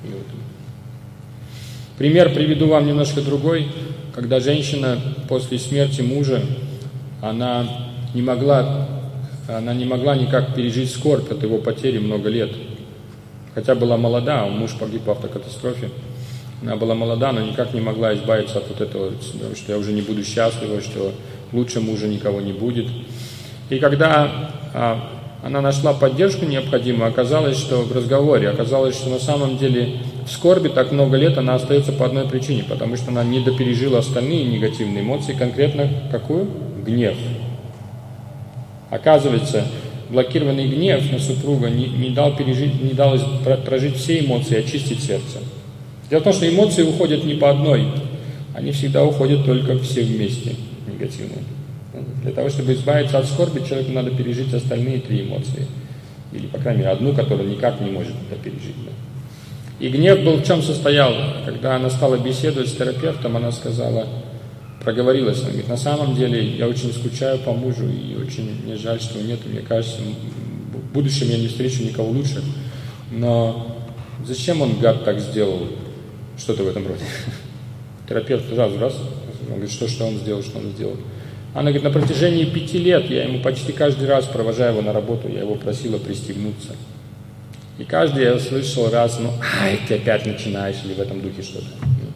Пример приведу вам немножко другой. Когда женщина после смерти мужа, она не могла никак пережить скорбь от его потери много лет. Хотя была молода, муж погиб в автокатастрофе. Она была молода, но никак не могла избавиться от вот этого, что я уже не буду счастлива, что лучше мужа никого не будет. И когда она нашла поддержку необходимую, оказалось, что на самом деле в скорби так много лет она остается по одной причине, потому что она не допережила остальные негативные эмоции, конкретно какую? Гнев. Оказывается, блокированный гнев на супруга не дал прожить все эмоции, очистить сердце. Дело в том, что эмоции уходят не по одной, они всегда уходят только все вместе, негативные. Для того, чтобы избавиться от скорби, человеку надо пережить остальные 3 эмоции. Или, по крайней мере, одну, которую никак не может пережить. Да. И гнев был в чем состоял? Когда она стала беседовать с терапевтом, она проговорилась, она говорит, на самом деле я очень скучаю по мужу, и очень мне жаль, что его нет, мне кажется, в будущем я не встречу никого лучше. Но зачем он, гад, так сделал? Что-то в этом роде. Терапевт сразу он говорит, что он сделал. Она говорит, на протяжении 5 лет я ему почти каждый раз, провожая его на работу, я его просила пристегнуться. И каждый я слышал раз, ты опять начинаешь, или в этом духе что-то.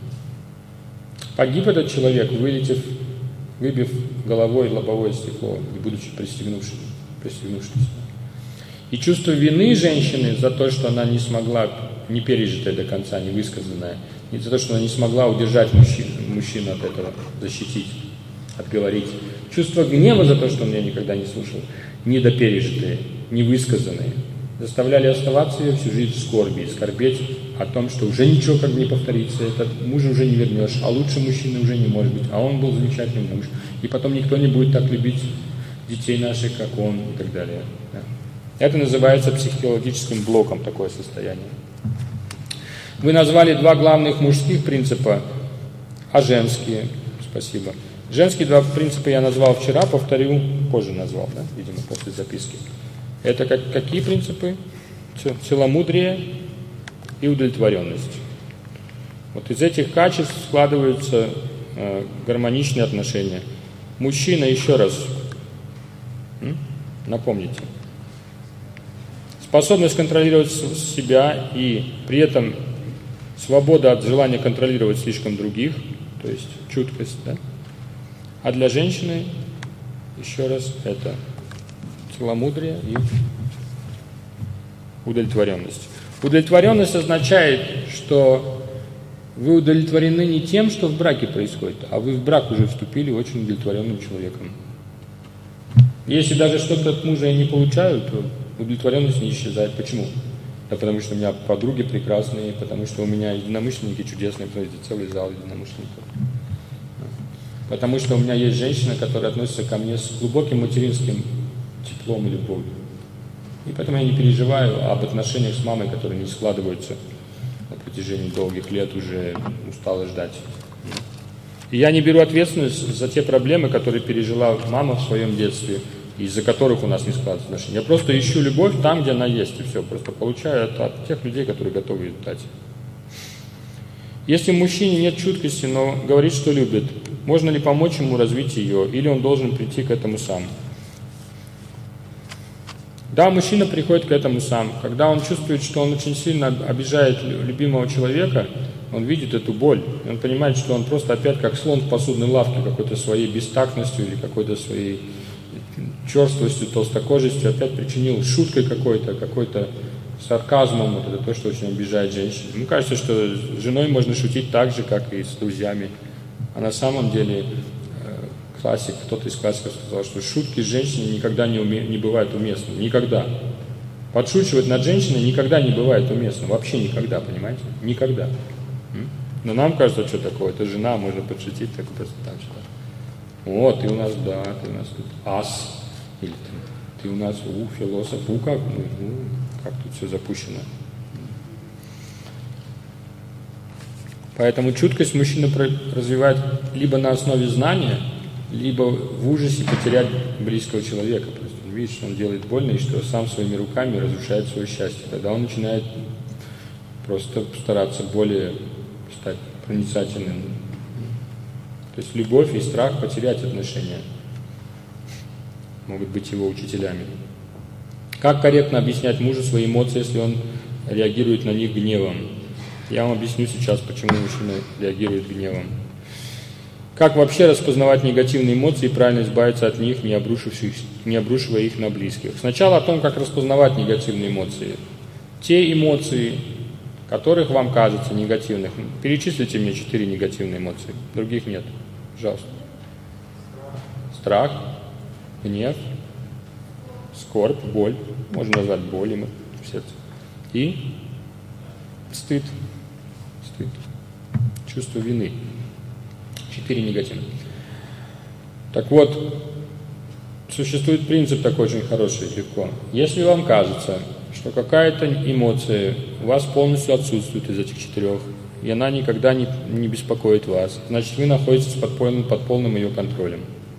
Погиб этот человек, выбив головой лобовое стекло, будучи пристегнувшись. И чувство вины женщины за то, что она не смогла, не пережитая до конца, не высказанная, и за то, что она не смогла удержать мужчину от этого, защитить, отговорить. Чувство гнева за то, что он меня никогда не слушал, недопережитые, невысказанные, заставляли оставаться ее всю жизнь в скорби и скорбеть о том, что уже ничего как бы не повторится, этот мужа уже не вернешь, а лучше мужчины уже не может быть, а он был замечательный муж, и потом никто не будет так любить детей наших, как он, и так далее. Да. Это называется психологическим блоком, такое состояние. Вы назвали 2 главных мужских принципа, а женские, спасибо. Женские 2 принципа я назвал вчера, повторю, позже назвал, да, видимо, после записки. Это какие принципы? Целомудрие и удовлетворенность. Вот из этих качеств складываются гармоничные отношения. Мужчина, еще раз, напомните, способность контролировать себя и при этом свобода от желания контролировать слишком других, то есть чуткость, да? А для женщины, еще раз, это целомудрие и удовлетворенность. Удовлетворенность означает, что вы удовлетворены не тем, что в браке происходит, а вы в брак уже вступили очень удовлетворенным человеком. Если даже что-то от мужа я не получаю, то удовлетворенность не исчезает. Почему? Да потому что у меня подруги прекрасные, потому что у меня единомышленники чудесные, смотрите, целый зал единомышленников. Потому что у меня есть женщина, которая относится ко мне с глубоким материнским теплом и любовью. И поэтому я не переживаю об отношениях с мамой, которые не складываются на протяжении долгих лет, уже устала ждать. И я не беру ответственность за те проблемы, которые пережила мама в своем детстве, из-за которых у нас не складываются отношения. Я просто ищу любовь там, где она есть, и все. Просто получаю это от тех людей, которые готовы ее дать. Если в мужчине нет чуткости, но говорит, что любит, можно ли помочь ему развить ее, или он должен прийти к этому сам? Да, мужчина приходит к этому сам. Когда он чувствует, что он очень сильно обижает любимого человека, он видит эту боль, и он понимает, что он просто опять как слон в посудной лавке, какой-то своей бестактностью или какой-то своей черствостью, толстокожестью опять причинил шуткой какой-то сарказмом. Вот это то, что очень обижает женщин. Мне кажется, что с женой можно шутить так же, как и с друзьями. А на самом деле классик, кто-то из классиков сказал, что шутки с женщиной никогда не бывают уместны. Никогда. Подшучивать над женщиной никогда не бывает уместно. Вообще никогда, понимаете? Никогда. Но нам кажется, что такое, это жена, можно подшутить, так просто так что. Вот, ты у нас тут ас, или ты у нас, философ, как тут все запущено. Поэтому чуткость мужчина развивает либо на основе знания, либо в ужасе потерять близкого человека. Просто он видит, что он делает больно, и что сам своими руками разрушает свое счастье. Тогда он начинает просто стараться более стать проницательным. То есть любовь и страх потерять отношения могут быть его учителями. Как корректно объяснять мужу свои эмоции, если он реагирует на них гневом? Я вам объясню сейчас, почему мужчина реагирует гневом. Как вообще распознавать негативные эмоции и правильно избавиться от них, не обрушивая их на близких? Сначала о том, как распознавать негативные эмоции. Те эмоции, которых вам кажется негативных. Перечислите мне 4 негативные эмоции. Других нет. Пожалуйста. Страх, гнев, скорбь, боль. Можно назвать болью в сердце. И стыд. Чувство вины. 4 негативных. Так вот, существует принцип такой очень хороший, легко. Если вам кажется, что какая-то эмоция у вас полностью отсутствует из этих 4, и она никогда не беспокоит вас, значит, вы находитесь под полным ее контролем.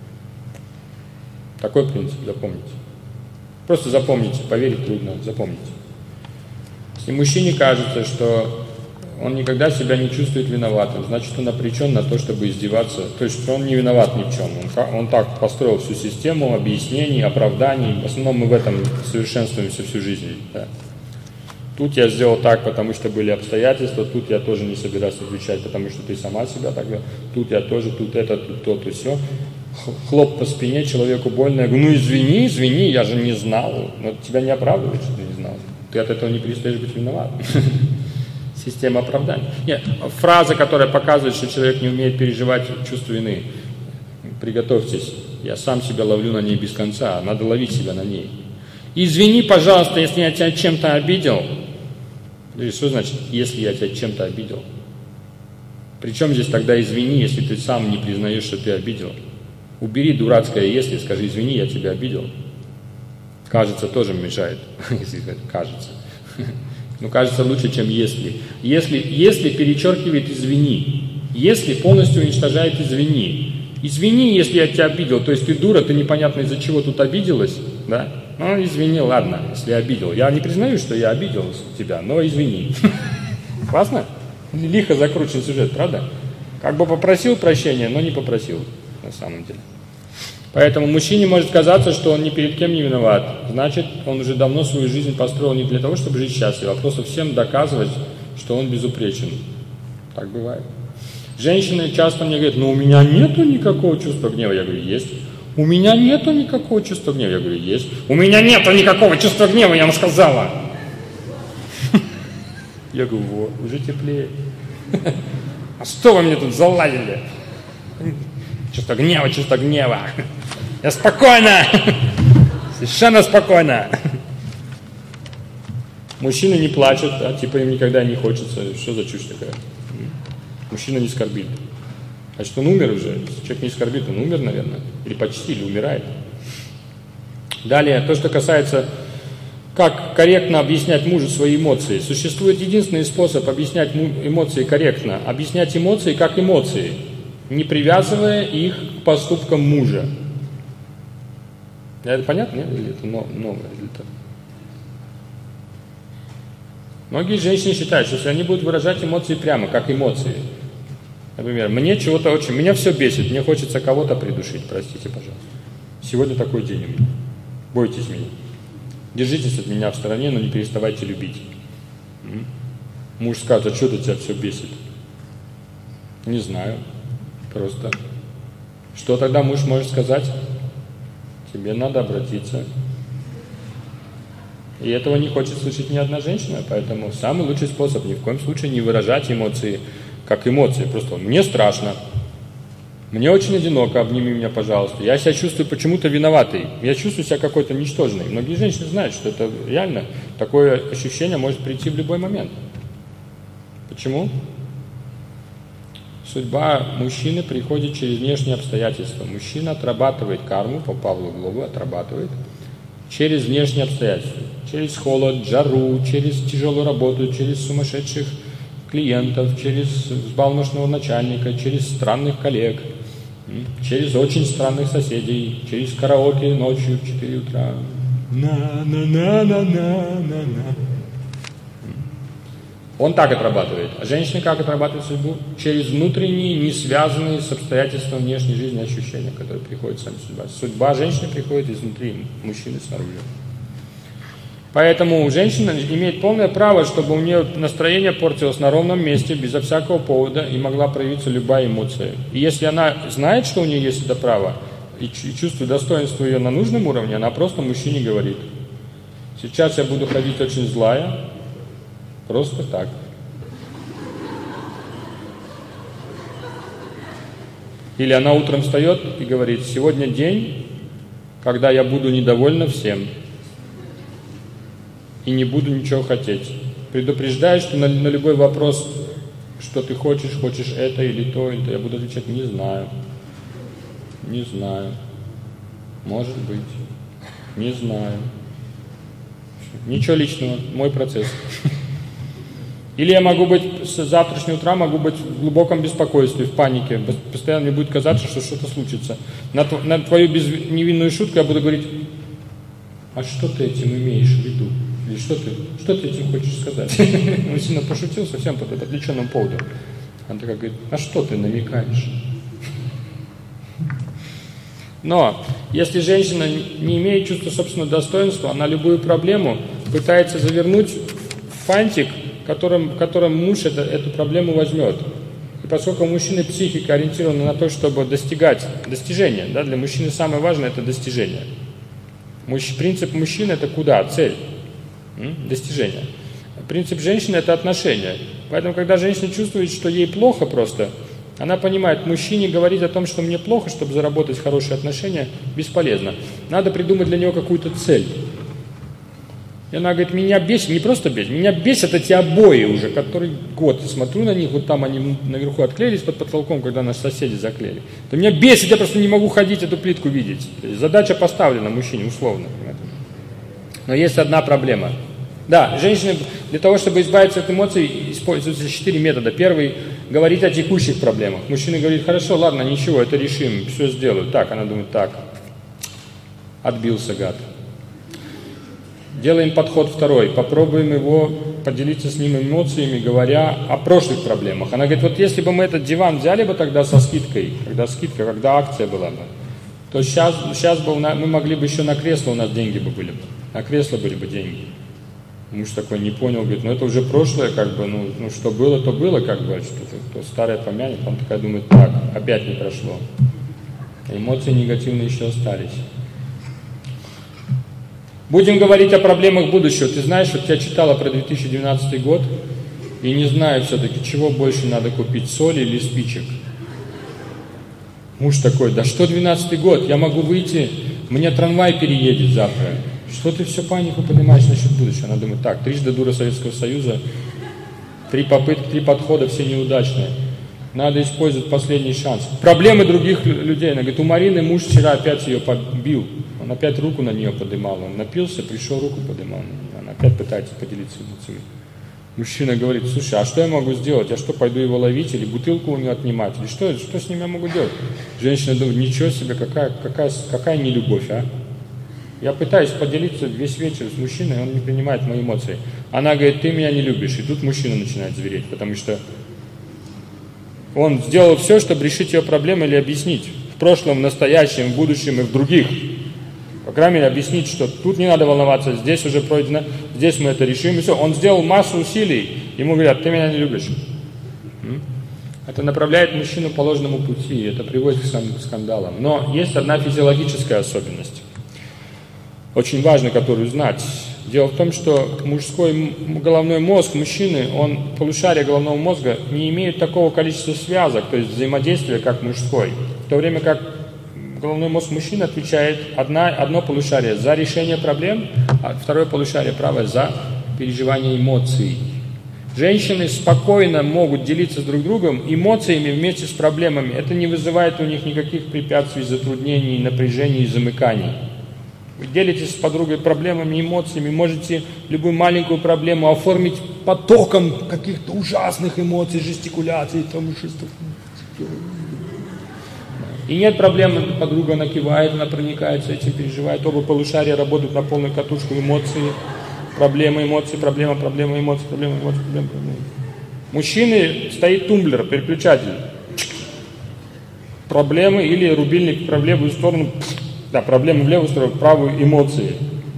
Такой принцип, запомните. Просто запомните, поверить трудно, запомните. Если мужчине кажется, что он никогда себя не чувствует виноватым, значит, он обречен на то, чтобы издеваться. То есть, что он не виноват ни в чем. Он так построил всю систему объяснений, оправданий. В основном мы в этом совершенствуемся всю жизнь. Да. Тут я сделал так, потому что были обстоятельства, тут я тоже не собираюсь отвечать, потому что ты сама себя так делала. Тут я тоже, тут это, тут то, тут все. Хлоп по спине, человеку больно. Я говорю, извини, я же не знал. Но тебя не оправдывает, что ты не знал. Ты от этого не перестаешь быть виноват. Система оправдания. Нет, фраза, которая показывает, что человек не умеет переживать чувство вины. Приготовьтесь, я сам себя ловлю на ней без конца, надо ловить себя на ней. Извини, пожалуйста, если я тебя чем-то обидел. Что значит, если я тебя чем-то обидел? Причем здесь тогда извини, если ты сам не признаешь, что ты обидел? Убери дурацкое «если», скажи, извини, я тебя обидел. Кажется, тоже мешает, если сказать «кажется». Но кажется лучше, чем «если». Если перечеркивает «извини». Если полностью уничтожает «извини». Извини, если я тебя обидел. То есть ты дура, ты непонятно из-за чего тут обиделась. Да? Ну, извини, ладно, если я обидел. Я не признаю, что я обидел тебя, но извини. Классно? Лихо закручен сюжет, правда? Как бы попросил прощения, но не попросил на самом деле. Поэтому мужчине может казаться, что он ни перед кем не виноват. Значит, он уже давно свою жизнь построил не для того, чтобы жить счастливо, а просто всем доказывать, что он безупречен. Так бывает. Женщины часто мне говорят, у меня нету никакого чувства гнева. Я говорю, есть. У меня нету никакого чувства гнева. Я говорю, есть. У меня нету никакого чувства гнева, я вам сказала. Я говорю, вот, уже теплее. А что вы мне тут заладили? Чувство гнева. Я спокойно. Совершенно спокойно. Мужчины не плачут, а типа им никогда не хочется. Что за чушь такая? Мужчина не скорбит. А что он умер уже? Если человек не скорбит, он умер, наверное. Или почти, или умирает. Далее, то, что касается, как корректно объяснять мужу свои эмоции. Существует единственный способ объяснять эмоции корректно. Объяснять эмоции как эмоции, не привязывая их к поступкам мужа. Это понятно, нет? Или это новое? Многие женщины считают, что если они будут выражать эмоции прямо, как эмоции, например, меня все бесит, мне хочется кого-то придушить, простите, пожалуйста. Сегодня такой день у меня. Бойтесь меня. Держитесь от меня в стороне, но не переставайте любить. Муж скажет, а что-то тебя все бесит? Не знаю. Просто. Что тогда муж может сказать? тебе надо обратиться. И этого не хочет слышать ни одна женщина, поэтому самый лучший способ ни в коем случае не выражать эмоции как эмоции. Просто мне страшно, мне очень одиноко, обними меня, пожалуйста. Я себя чувствую почему-то виноватый, я чувствую себя какой-то ничтожный. Многие женщины знают, что это реально, такое ощущение может прийти в любой момент. Почему? Судьба мужчины приходит через внешние обстоятельства. Мужчина отрабатывает карму, по Павлу Глобу отрабатывает, через внешние обстоятельства. Через холод, жару, через тяжелую работу, через сумасшедших клиентов, через взбалмошного начальника, через странных коллег, через очень странных соседей, через караоке ночью в 4 утра. На-на-на-на-на-на-на. Он так отрабатывает. А женщина как отрабатывает судьбу? Через внутренние, не связанные с обстоятельством внешней жизни ощущения, которые приходят сами судьба. Судьба женщины приходит изнутри, мужчины снаружи. Поэтому женщина имеет полное право, чтобы у нее настроение портилось на ровном месте, безо всякого повода, и могла проявиться любая эмоция. И если она знает, что у нее есть это право, и чувствует достоинство ее на нужном уровне, она просто мужчине говорит: сейчас я буду ходить очень злая, просто так. Или она утром встает и говорит: сегодня день, когда я буду недовольна всем и не буду ничего хотеть. Предупреждаю, что на любой вопрос, что ты хочешь это или то, я буду отвечать: не знаю, не знаю, может быть, не знаю. Ничего личного, мой процесс. Или я могу быть с завтрашнего утра, могу быть в глубоком беспокойстве, в панике. Постоянно мне будет казаться, что что-то случится. На твою невинную шутку я буду говорить: а что ты этим имеешь в виду? Или что ты этим хочешь сказать? Он сильно пошутил совсем по отвлеченному поводу. Она такая говорит: а что ты намекаешь? Но если женщина не имеет чувства собственного достоинства, она любую проблему пытается завернуть в фантик, которым муж эту проблему возьмет. И поскольку у мужчины психика ориентирована на то, чтобы достигать достижения, да, для мужчины самое важное – это достижение. Принцип мужчины – это куда? Цель. Достижение. Принцип женщины – это отношения. Поэтому, когда женщина чувствует, что ей плохо просто, она понимает, мужчине говорить о том, что мне плохо, чтобы заработать хорошие отношения, бесполезно. Надо придумать для него какую-то цель. И она говорит: меня бесит, не просто бесит, меня бесят эти обои уже, который год. Смотрю на них, вот там они наверху отклеились под потолком, когда наши соседи заклеили. То меня бесит, я просто не могу ходить эту плитку видеть. Задача поставлена мужчине, условно. Но есть одна проблема. Да, женщины для того, чтобы избавиться от эмоций, используются 4 метода. Первый – говорить о текущих проблемах. Мужчина говорит: хорошо, ладно, ничего, это решим, все сделаю. Так, она думает: так, отбился гад. Делаем подход второй, попробуем его поделиться с ним эмоциями, говоря о прошлых проблемах. Она говорит: вот если бы мы этот диван взяли бы тогда со скидкой, когда акция была бы, то сейчас бы мы могли бы еще на кресло, у нас деньги бы были бы, на кресло были бы деньги. Муж такой не понял, говорит: ну это уже прошлое, ну что было, то было, что-то старое помянет. Он такая думает: так, опять не прошло. Эмоции негативные еще остались. Будем говорить о проблемах будущего. Ты знаешь, вот я читала про 2012 год и не знаю все-таки, чего больше надо купить, соли или спичек. Муж такой: да что 12 год, я могу выйти, мне трамвай переедет завтра. Что ты все панику поднимаешь насчет будущего? Она думает: так, трижды дура Советского Союза, 3 попытки, 3 подхода, все неудачные. Надо использовать последний шанс. Проблемы других людей. Она говорит: у Марины муж вчера опять ее побил. Он опять руку на нее поднимал. Он напился, пришел, руку поднимал. Она опять пытается поделиться эмоциями. Мужчина говорит: слушай, а что я могу сделать? Я что, пойду его ловить или бутылку у него отнимать? Или что с ним я могу делать? Женщина думает: ничего себе, какая нелюбовь, а? Я пытаюсь поделиться весь вечер с мужчиной, он не принимает мои эмоции. Она говорит: ты меня не любишь. И тут мужчина начинает звереть, потому что он сделал все, чтобы решить ее проблемы или объяснить. В прошлом, в настоящем, в будущем и в других. По крайней мере, объяснить, что тут не надо волноваться, здесь уже пройдено, здесь мы это решим. И все. Он сделал массу усилий, ему говорят: ты меня не любишь. Это направляет мужчину по ложному пути, это приводит к скандалам. Но есть одна физиологическая особенность. очень важно, которую знать. Дело в том, что мужской головной мозг мужчины, полушария головного мозга не имеют такого количества связок, то есть взаимодействия, как мужской. В то время как головной мозг мужчины отвечает одно полушарие за решение проблем, а второе полушарие правое за переживание эмоций. Женщины спокойно могут делиться с друг другом эмоциями вместе с проблемами. Это не вызывает у них никаких препятствий, затруднений, напряжений и замыканий. Вы делитесь с подругой проблемами, эмоциями, можете любую маленькую проблему оформить потоком каких-то ужасных эмоций, жестикуляций, и нет проблем, подруга она кивает, она проникается этим, переживает, оба полушария работают на полную катушку, эмоции, проблемы, эмоции, проблема, эмоции, проблема, эмоции, проблема. Мужчины стоит тумблер, переключатель. Проблемы или рубильник в левую сторону, проблемы в левую сторону, в правую эмоции.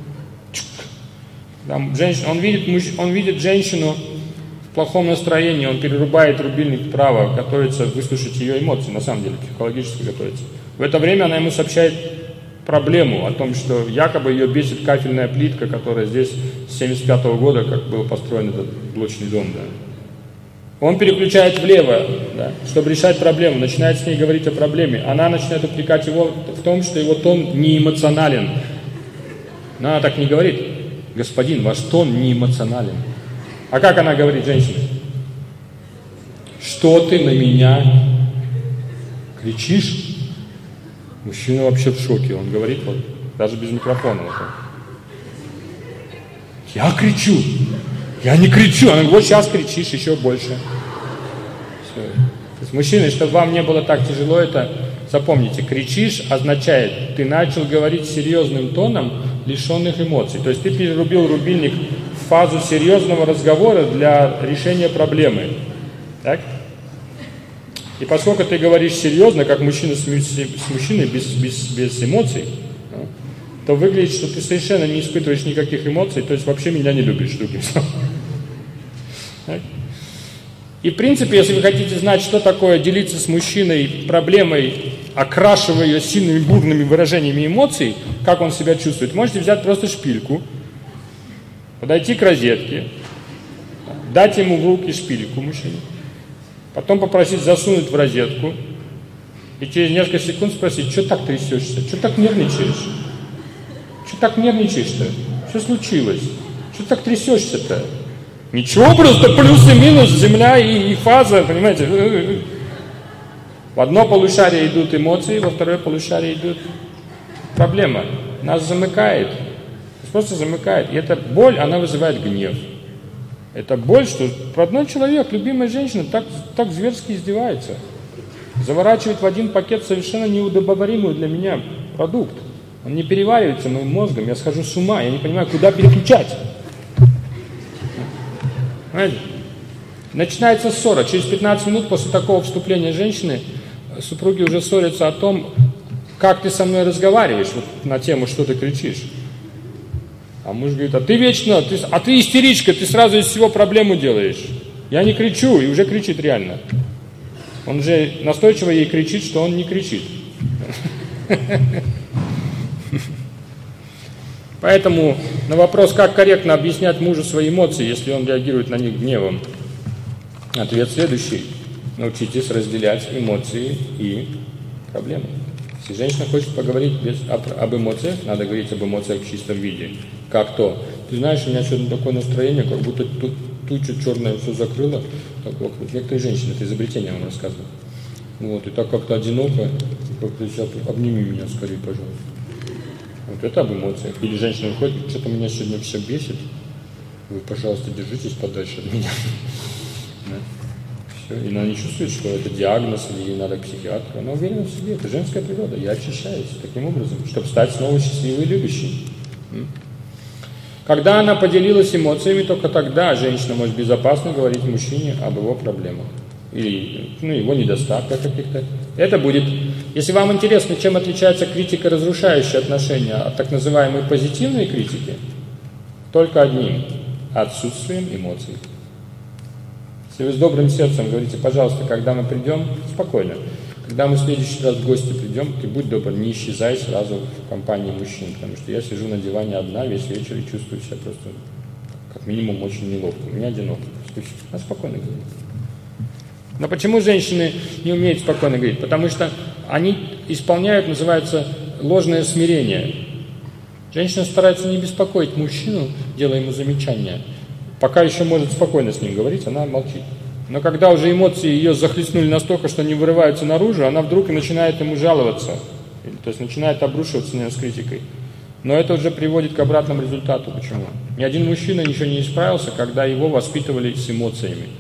Там женщина, он видит женщину в плохом настроении, он перерубает рубильник вправо, готовится выслушать ее эмоции, на самом деле, психологически готовится. В это время она ему сообщает проблему о том, что якобы ее бесит кафельная плитка, которая здесь с 1975 года, как был построен этот блочный дом. Да. Он переключает влево, да, чтобы решать проблему, начинает с ней говорить о проблеме. Она начинает упрекать его в том, что его тон не эмоционален. Но она так не говорит. Господин, ваш тон не эмоционален. А как она говорит, женщина? Что ты на меня кричишь? Мужчина вообще в шоке. Он говорит, вот, даже без микрофона. Вот. Я кричу. Я не кричу. Она говорит, вот сейчас кричишь еще больше. Все. То есть, мужчины, чтобы вам не было так тяжело, это запомните. Кричишь означает, ты начал говорить серьезным тоном, лишенных эмоций. То есть ты перерубил рубильник в фазу серьезного разговора для решения проблемы. Так? И поскольку ты говоришь серьезно, как мужчина с мужчиной, без эмоций, то выглядит, что ты совершенно не испытываешь никаких эмоций, то есть вообще меня не любишь, другим словом. И в принципе, если вы хотите знать, что такое делиться с мужчиной проблемой, окрашивая ее сильными бурными выражениями эмоций, как он себя чувствует, можете взять просто шпильку, подойти к розетке, дать ему в руки шпильку мужчине, потом попросить засунуть в розетку и через несколько секунд спросить, что так трясешься, что так нервничаешь, что так нервничаешь-то, что случилось, что так трясешься-то? Ничего, просто плюс и минус, земля и фаза, понимаете? В одно полушарие идут эмоции, во второе полушарие идут проблема. Нас замыкает, просто замыкает. И эта боль, она вызывает гнев. Это боль, что родной человек, любимая женщина так зверски издевается. Заворачивает в один пакет совершенно неудобоваримый для меня продукт. Он не переваривается моим мозгом, я схожу с ума, я не понимаю, куда переключать. Понимаете? Начинается ссора. Через 15 минут после такого вступления женщины супруги уже ссорятся о том, как ты со мной разговариваешь, вот, на тему, что ты кричишь. А муж говорит, а ты вечно, ты истеричка, ты сразу из всего проблему делаешь. Я не кричу, и уже кричит реально. Он же настойчиво ей кричит, что он не кричит. Поэтому на вопрос, как корректно объяснять мужу свои эмоции, если он реагирует на них гневом, ответ следующий. Научитесь разделять эмоции и проблемы. Если женщина хочет поговорить об эмоциях, надо говорить об эмоциях в чистом виде. Как то? Ты знаешь, у меня сегодня такое настроение, как будто тут туча черная все закрыла. Некоторые женщины, это изобретение вам рассказывают. Вот, и так как-то одиноко, как-то обними меня скорее, пожалуйста. Вот это об эмоциях. Или женщина выходит, что-то меня сегодня все бесит. Вы, пожалуйста, держитесь подальше от меня. Все. И она не чувствует, что это диагноз, или ей надо к психиатру. Она уверена в себе, это женская природа. Я очищаюсь таким образом, чтобы стать снова счастливой и любящей. Когда она поделилась эмоциями, только тогда женщина может безопасно говорить мужчине об его проблемах. Или его недостатках каких-то. Это будет... Если вам интересно, чем отличается критика, разрушающая отношения, от так называемой позитивной критики, только одним – отсутствием эмоций. Если вы с добрым сердцем говорите, пожалуйста, когда мы придем, спокойно, когда мы в следующий раз в гости придем, ты будь добр, не исчезай сразу в компании мужчин, потому что я сижу на диване одна весь вечер и чувствую себя просто, как минимум, очень неловко. У меня одиноко. Она спокойно говорит. Но почему женщины не умеют спокойно говорить? Потому что они исполняют, называется, ложное смирение. Женщина старается не беспокоить мужчину, делая ему замечания. Пока еще может спокойно с ним говорить, она молчит. Но когда уже эмоции ее захлестнули настолько, что они вырываются наружу, она вдруг и начинает ему жаловаться. То есть начинает обрушиваться на него с критикой. Но это уже приводит к обратному результату. Почему? Ни один мужчина ничего не исправился, когда его воспитывали с эмоциями.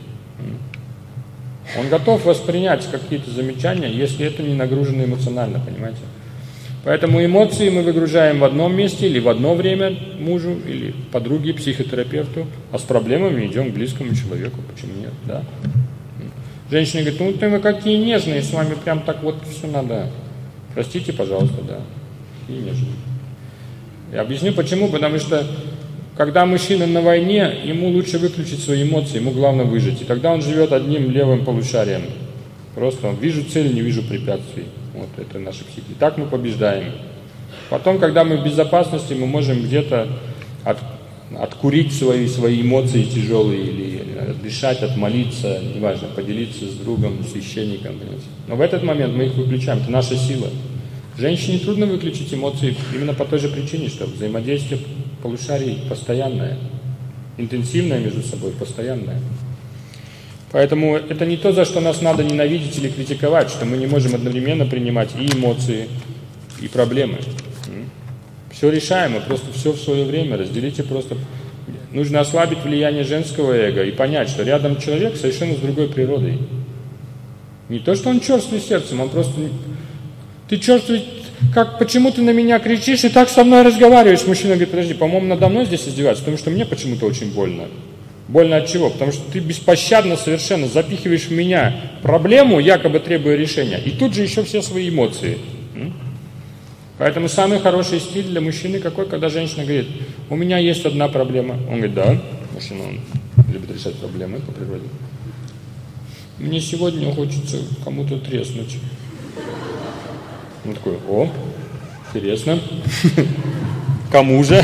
Он готов воспринять какие-то замечания, если это не нагружено эмоционально, понимаете? Поэтому эмоции мы выгружаем в одном месте или в одно время мужу, или подруге, психотерапевту, а с проблемами идем к близкому человеку. Почему нет? Да. Женщина говорит, ну ты вы какие нежные, с вами прям так вот все надо. Простите, пожалуйста, да. И нежные. Я объясню почему, потому что когда мужчина на войне, ему лучше выключить свои эмоции, ему главное выжить. И тогда он живет одним левым полушарием. Просто вижу цель, не вижу препятствий. Вот это наша психика. Так мы побеждаем. Потом, когда мы в безопасности, мы можем где-то откурить свои эмоции тяжелые, или отдышать, отмолиться, неважно, поделиться с другом, священником. Понимаете? Но в этот момент мы их выключаем. Это наша сила. Женщине трудно выключить эмоции именно по той же причине, что взаимодействие полушарий постоянное, интенсивное между собой, постоянное. Поэтому это не то, за что нас надо ненавидеть или критиковать, что мы не можем одновременно принимать и эмоции, и проблемы. Все решаемо, просто все в свое время. Разделите просто. Нужно ослабить влияние женского эго и понять, что рядом человек совершенно с другой природой. Не то, что он черствый сердцем, он просто... Ты черствый... Почему ты на меня кричишь и так со мной разговариваешь? Мужчина говорит, подожди, по-моему, надо мной здесь издеваться, потому что мне почему-то очень больно. Больно от чего? Потому что ты беспощадно совершенно запихиваешь в меня проблему, якобы требуя решения, и тут же еще все свои эмоции. Поэтому самый хороший стиль для мужчины какой, когда женщина говорит, у меня есть одна проблема. Он говорит, да, мужчина, он любит решать проблемы по природе. Мне сегодня хочется кому-то треснуть. Он такой, о, интересно. Кому же?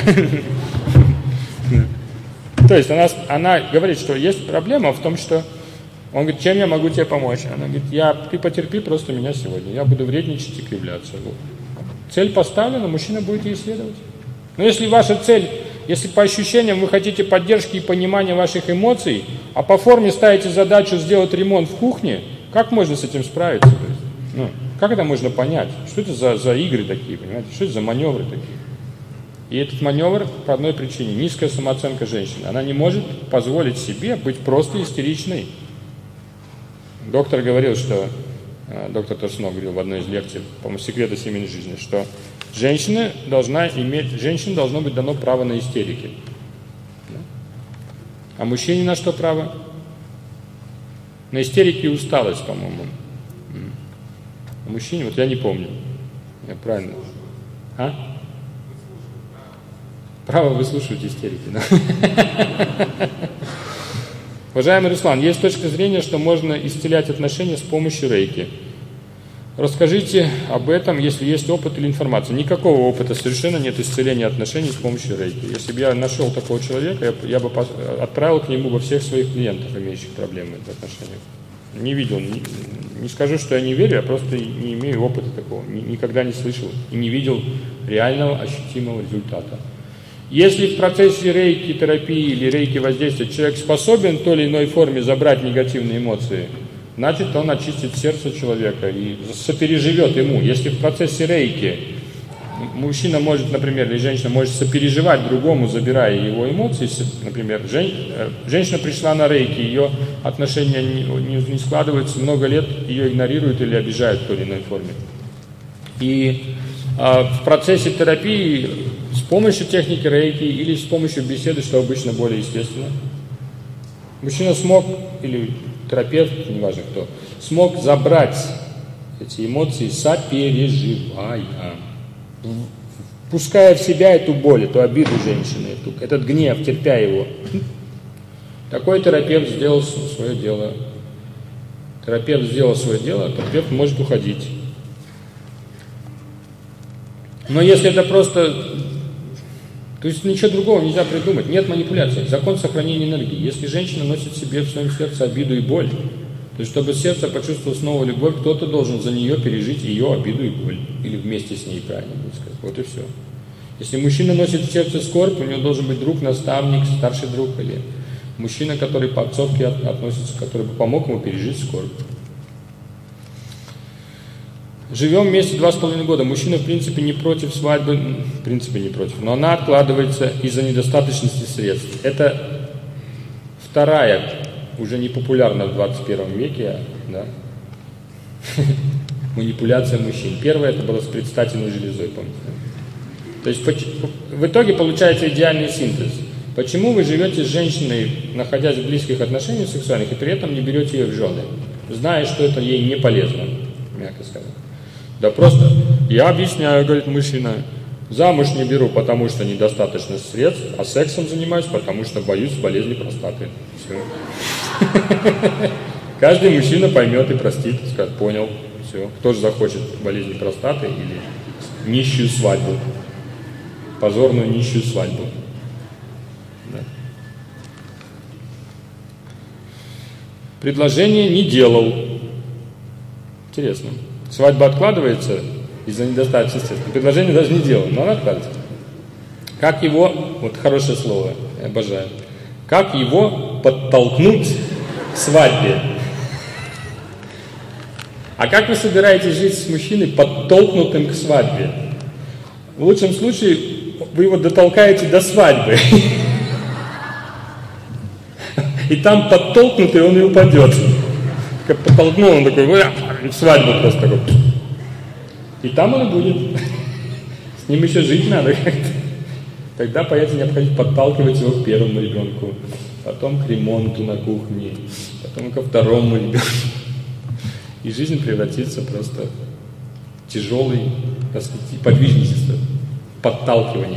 То есть она говорит, что есть проблема в том, что он говорит, чем я могу тебе помочь? Она говорит, ты потерпи просто меня сегодня, я буду вредничать и кривляться. Цель поставлена, мужчина будет ей следовать. Но если ваша цель, если по ощущениям вы хотите поддержки и понимания ваших эмоций, а по форме ставите задачу сделать ремонт в кухне, как можно с этим справиться? Как это можно понять? Что это за игры такие, понимаете? Что это за маневры такие? И этот маневр по одной причине. Низкая самооценка женщины. Она не может позволить себе быть просто истеричной. Доктор говорил, что... Доктор Торсунов говорил в одной из лекций, по-моему, «Секреты семейной жизни», что женщине должно быть дано право на истерики. А мужчине на что право? На истерики и усталость, по-моему. А мужчине, вот я не помню. Я правильно... Право выслушивать истерики, да? Уважаемый Руслан, есть точка зрения, что можно исцелять отношения с помощью рейки. Расскажите об этом, если есть опыт или информация. Никакого опыта совершенно нет исцеления отношений с помощью рейки. Если бы я нашел такого человека, я бы отправил к нему во всех своих клиентов, имеющих проблемы в отношениях. Не видел, не скажу, что я не верю, я просто не имею опыта такого, никогда не слышал и не видел реального ощутимого результата. Если в процессе рейки терапии или рейки воздействия человек способен в той или иной форме забрать негативные эмоции, значит, он очистит сердце человека и сопереживет ему. Если в процессе рейки мужчина может, например, или женщина может сопереживать другому, забирая его эмоции, например, женщина пришла на рейки, ее отношения не складываются, много лет ее игнорируют или обижают в той или иной форме. И в процессе терапии с помощью техники рейки или с помощью беседы, что обычно более естественно, мужчина смог, или терапевт, неважно кто, смог забрать эти эмоции, сопереживая, пуская в себя эту боль, эту обиду женщины, этот гнев, терпя его. Такой терапевт сделал свое дело. Терапевт сделал свое дело, терапевт может уходить. Но если это просто... То есть ничего другого нельзя придумать. Нет манипуляций. Закон сохранения энергии. Если женщина носит в себе в своем сердце обиду и боль, то есть чтобы сердце почувствовало снова любовь, кто-то должен за нее пережить ее обиду и боль. Или вместе с ней, правильно будет сказать. Вот и все. Если мужчина носит в сердце скорбь, у него должен быть друг, наставник, старший друг или мужчина, который по отцовке относится, который бы помог ему пережить скорбь. Живем вместе 2,5 года. Мужчина, в принципе, не против свадьбы, в принципе, не против, но она откладывается из-за недостаточности средств. Это вторая, уже не популярна в 21 веке, да? Манипуляция мужчин. Первая это было с предстательной железой, помните? То есть в итоге получается идеальный синтез. Почему вы живете с женщиной, находясь в близких отношениях сексуальных, и при этом не берете ее в жены, зная, что это ей не полезно, мягко сказать? Да просто, я объясняю, говорит мужчина, замуж не беру, потому что недостаточно средств, а сексом занимаюсь, потому что боюсь болезни простаты. Все. Каждый мужчина поймет и простит, скажет, понял, все. Кто же захочет болезни простаты или нищую свадьбу, позорную нищую свадьбу. Да. Предложение не делал. Интересно. Свадьба откладывается из-за недостаточности средств. Предложение даже не делал, но она откладывается. Как его, вот хорошее слово, я обожаю, как его подтолкнуть к свадьбе? А как вы собираетесь жить с мужчиной, подтолкнутым к свадьбе? В лучшем случае вы его дотолкаете до свадьбы. И там подтолкнутый он и упадет. Как подтолкнул, он такой, в свадьбу просто такой. И там он и будет. С ним еще жить надо как-то. Тогда появится необходимость подталкивать его к первому ребенку, потом к ремонту на кухне, потом ко второму ребенку. И жизнь превратится просто в тяжелый подвижничество, подталкивание.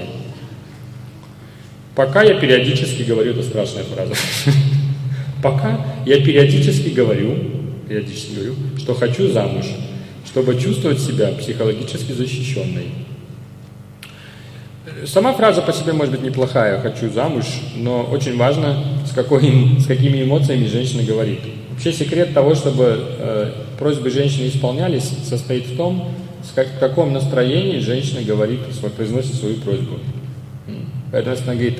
Пока я периодически говорю, это страшная фраза, пока я периодически говорю, что хочу замуж, чтобы чувствовать себя психологически защищенной. Сама фраза по себе может быть неплохая, хочу замуж, но очень важно, с какими эмоциями женщина говорит. Вообще секрет того, чтобы просьбы женщины исполнялись, состоит в том, в каком настроении женщина говорит, произносит свою просьбу. Поэтому если она говорит,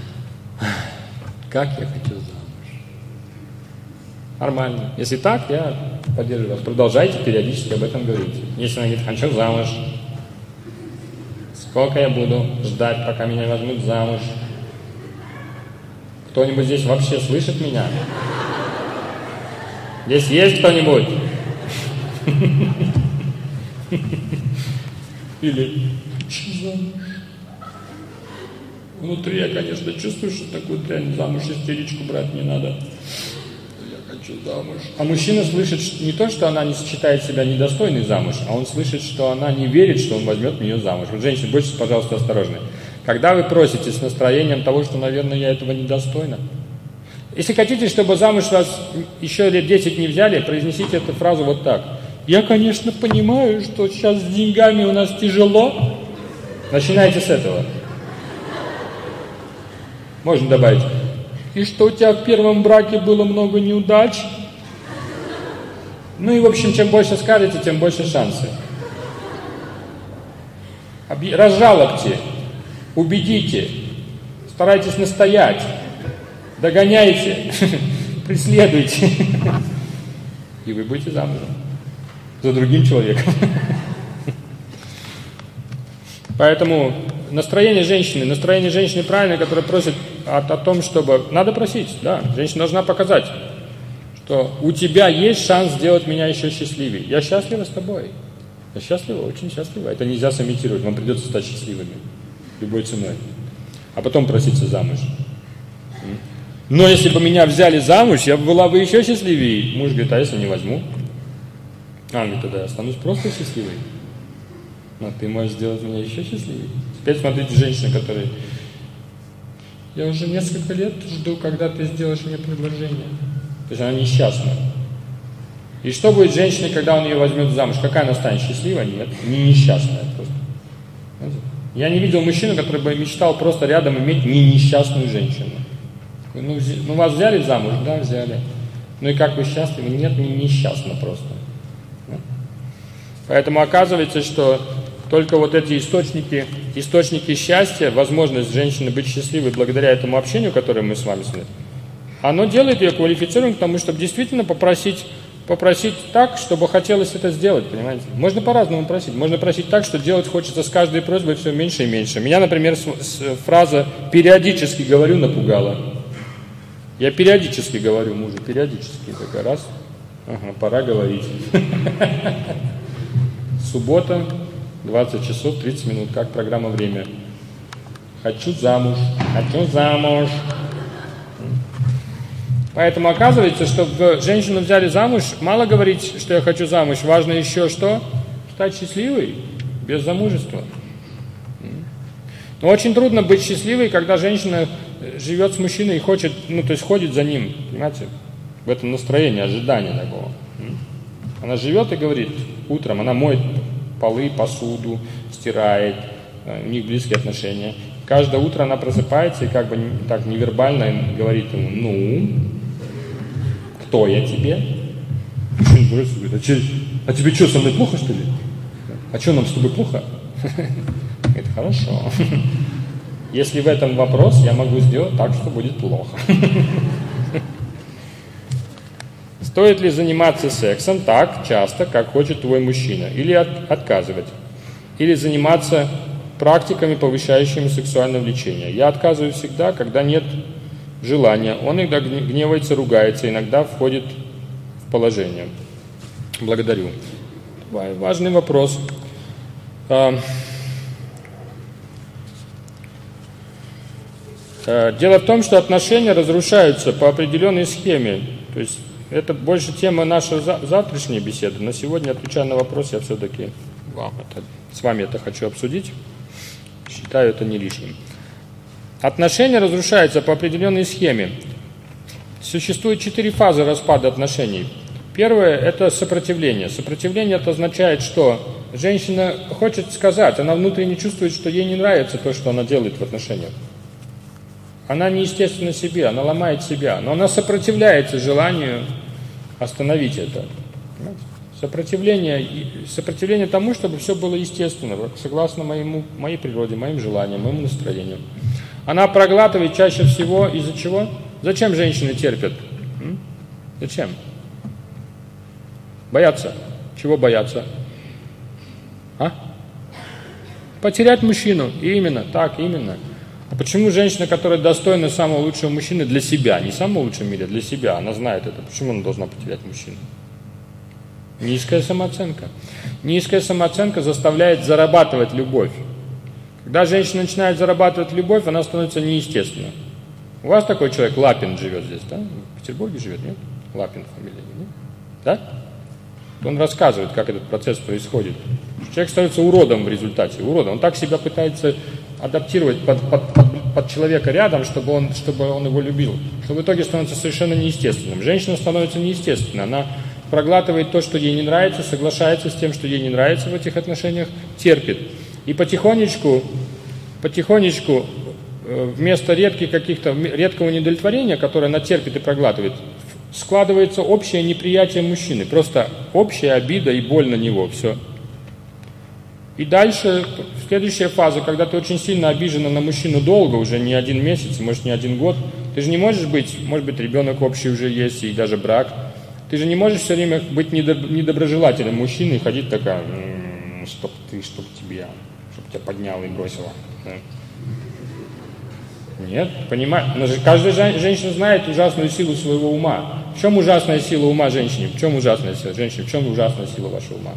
как я хочу замуж. Нормально. Если так, я поддерживаю вас. Продолжайте периодически об этом говорить. Если она говорит, хочу замуж, сколько я буду ждать, пока меня возьмут замуж? Кто-нибудь здесь вообще слышит меня? Здесь есть кто-нибудь? Или внутри я, конечно, чувствую, что такую дрянь замуж истеричку брать не надо. Я хочу замуж. А мужчина слышит не то, что она не считает себя недостойной замуж, а он слышит, что она не верит, что он возьмет ее замуж. Вот, женщины, будьте, пожалуйста, осторожны. Когда вы просите с настроением того, что, наверное, я этого недостойна, если хотите, чтобы замуж вас еще лет 10 не взяли, произнесите эту фразу вот так. Я, конечно, понимаю, что сейчас с деньгами у нас тяжело. Начинайте с этого. Можно добавить. И что у тебя в первом браке было много неудач? Ну и, в общем, чем больше скажете, тем больше шансы. Разжалобьте, убедите, старайтесь настоять, догоняйте, преследуйте. И вы будете замужем за другим человеком. Поэтому настроение женщины правильное, которое просит о том, чтобы... Надо просить, да. Женщина должна показать, что у тебя есть шанс сделать меня еще счастливее. Я счастлива с тобой. Я счастлива, очень счастлива. Это нельзя сымитировать, вам придется стать счастливыми. Любой ценой. А потом проситься замуж. Но если бы меня взяли замуж, я была бы еще счастливее. Муж говорит, а если не возьму? А он говорит, тогда я останусь просто счастливой. Но ты можешь сделать меня еще счастливее. Теперь смотрите, женщина, которая... Я уже несколько лет жду, когда ты сделаешь мне предложение. То есть она несчастна. И что будет с женщиной, когда он ее возьмет замуж? Какая она станет? Счастливая? Нет, не несчастная просто. Я не видел мужчину, который бы мечтал просто рядом иметь не несчастную женщину. Ну вас взяли замуж? Да, взяли. Ну и как вы счастливы? Нет, не несчастны просто. Поэтому оказывается, что только вот эти источники счастья, возможность женщины быть счастливой благодаря этому общению, которое мы с вами смотрим, оно делает ее квалифицированной к тому, чтобы действительно попросить так, чтобы хотелось это сделать, понимаете? Можно по-разному просить. Можно просить так, что делать хочется с каждой просьбой все меньше и меньше. Меня, например, фраза «периодически говорю» напугала. Я периодически говорю мужу, периодически. Такой раз, ага, пора говорить. Суббота, 20 часов 30 минут, как программа «Время». Хочу замуж, хочу замуж. Поэтому оказывается, чтобы женщину взяли замуж, мало говорить, что я хочу замуж, важно еще что? Стать счастливой, без замужества. Но очень трудно быть счастливой, когда женщина живет с мужчиной и хочет, то есть ходит за ним, понимаете, в этом настроении, ожидания такого. Она живет и говорит, утром она моет полы, посуду, стирает, у них близкие отношения. Каждое утро она просыпается и как бы так невербально говорит ему, кто я тебе? А тебе что, со мной плохо, что ли? А что, нам с тобой плохо? Это хорошо. Если в этом вопрос, я могу сделать так, что будет плохо. Стоит ли заниматься сексом так часто, как хочет твой мужчина? Или отказывать? Или заниматься практиками, повышающими сексуальное влечение? Я отказываю всегда, когда нет желания. Он иногда гневается, ругается, иногда входит в положение. Благодарю. Важный вопрос. Дело в том, что отношения разрушаются по определенной схеме. То есть это больше тема нашей завтрашней беседы. Но сегодня, отвечая на вопрос, я все-таки с вами это хочу обсудить. Считаю это не лишним. Отношения разрушаются по определенной схеме. Существует 4 фазы распада отношений. Первое – это сопротивление. Сопротивление это означает, что женщина хочет сказать, она внутренне чувствует, что ей не нравится то, что она делает в отношениях. Она неестественна себе, она ломает себя, но она сопротивляется желанию остановить это. Сопротивление тому, чтобы все было естественно, согласно моей природе, моим желаниям, моему настроению. Она проглатывает чаще всего из-за чего? Зачем женщины терпят? Зачем? Боятся. Чего боятся? Потерять мужчину. Именно, так, именно. А почему женщина, которая достойна самого лучшего мужчины для себя, не самого лучшего в мире, для себя, она знает это, почему она должна потерять мужчину? Низкая самооценка. Низкая самооценка заставляет зарабатывать любовь. Когда женщина начинает зарабатывать любовь, она становится неестественной. У вас такой человек, Лапин, живет здесь, да? В Петербурге живет, нет? Лапин фамилия, нет? Да? Он рассказывает, как этот процесс происходит. Человек становится уродом в результате. Уродом. Он так себя пытается адаптировать под человека рядом, чтобы он его любил. Что в итоге становится совершенно неестественным. Женщина становится неестественной. Она проглатывает то, что ей не нравится, соглашается с тем, что ей не нравится в этих отношениях, терпит. И потихонечку, вместо редкого неудовлетворения, которое она терпит и проглатывает, складывается общее неприятие мужчины. Просто общая обида и боль на него. Все. И дальше, следующая фаза, когда ты очень сильно обижена на мужчину долго, уже не 1 месяц, может не 1 год, ты же не можешь быть, может быть, ребенок общий уже есть, и даже брак. Ты же не можешь все время быть недоброжелателем мужчины и ходить такая, чтоб тебя подняла и бросила. Нет, понимаешь, каждая женщина знает ужасную силу своего ума. В чем ужасная сила ума женщины? В чем ужасная сила женщины? В чем ужасная сила вашего ума?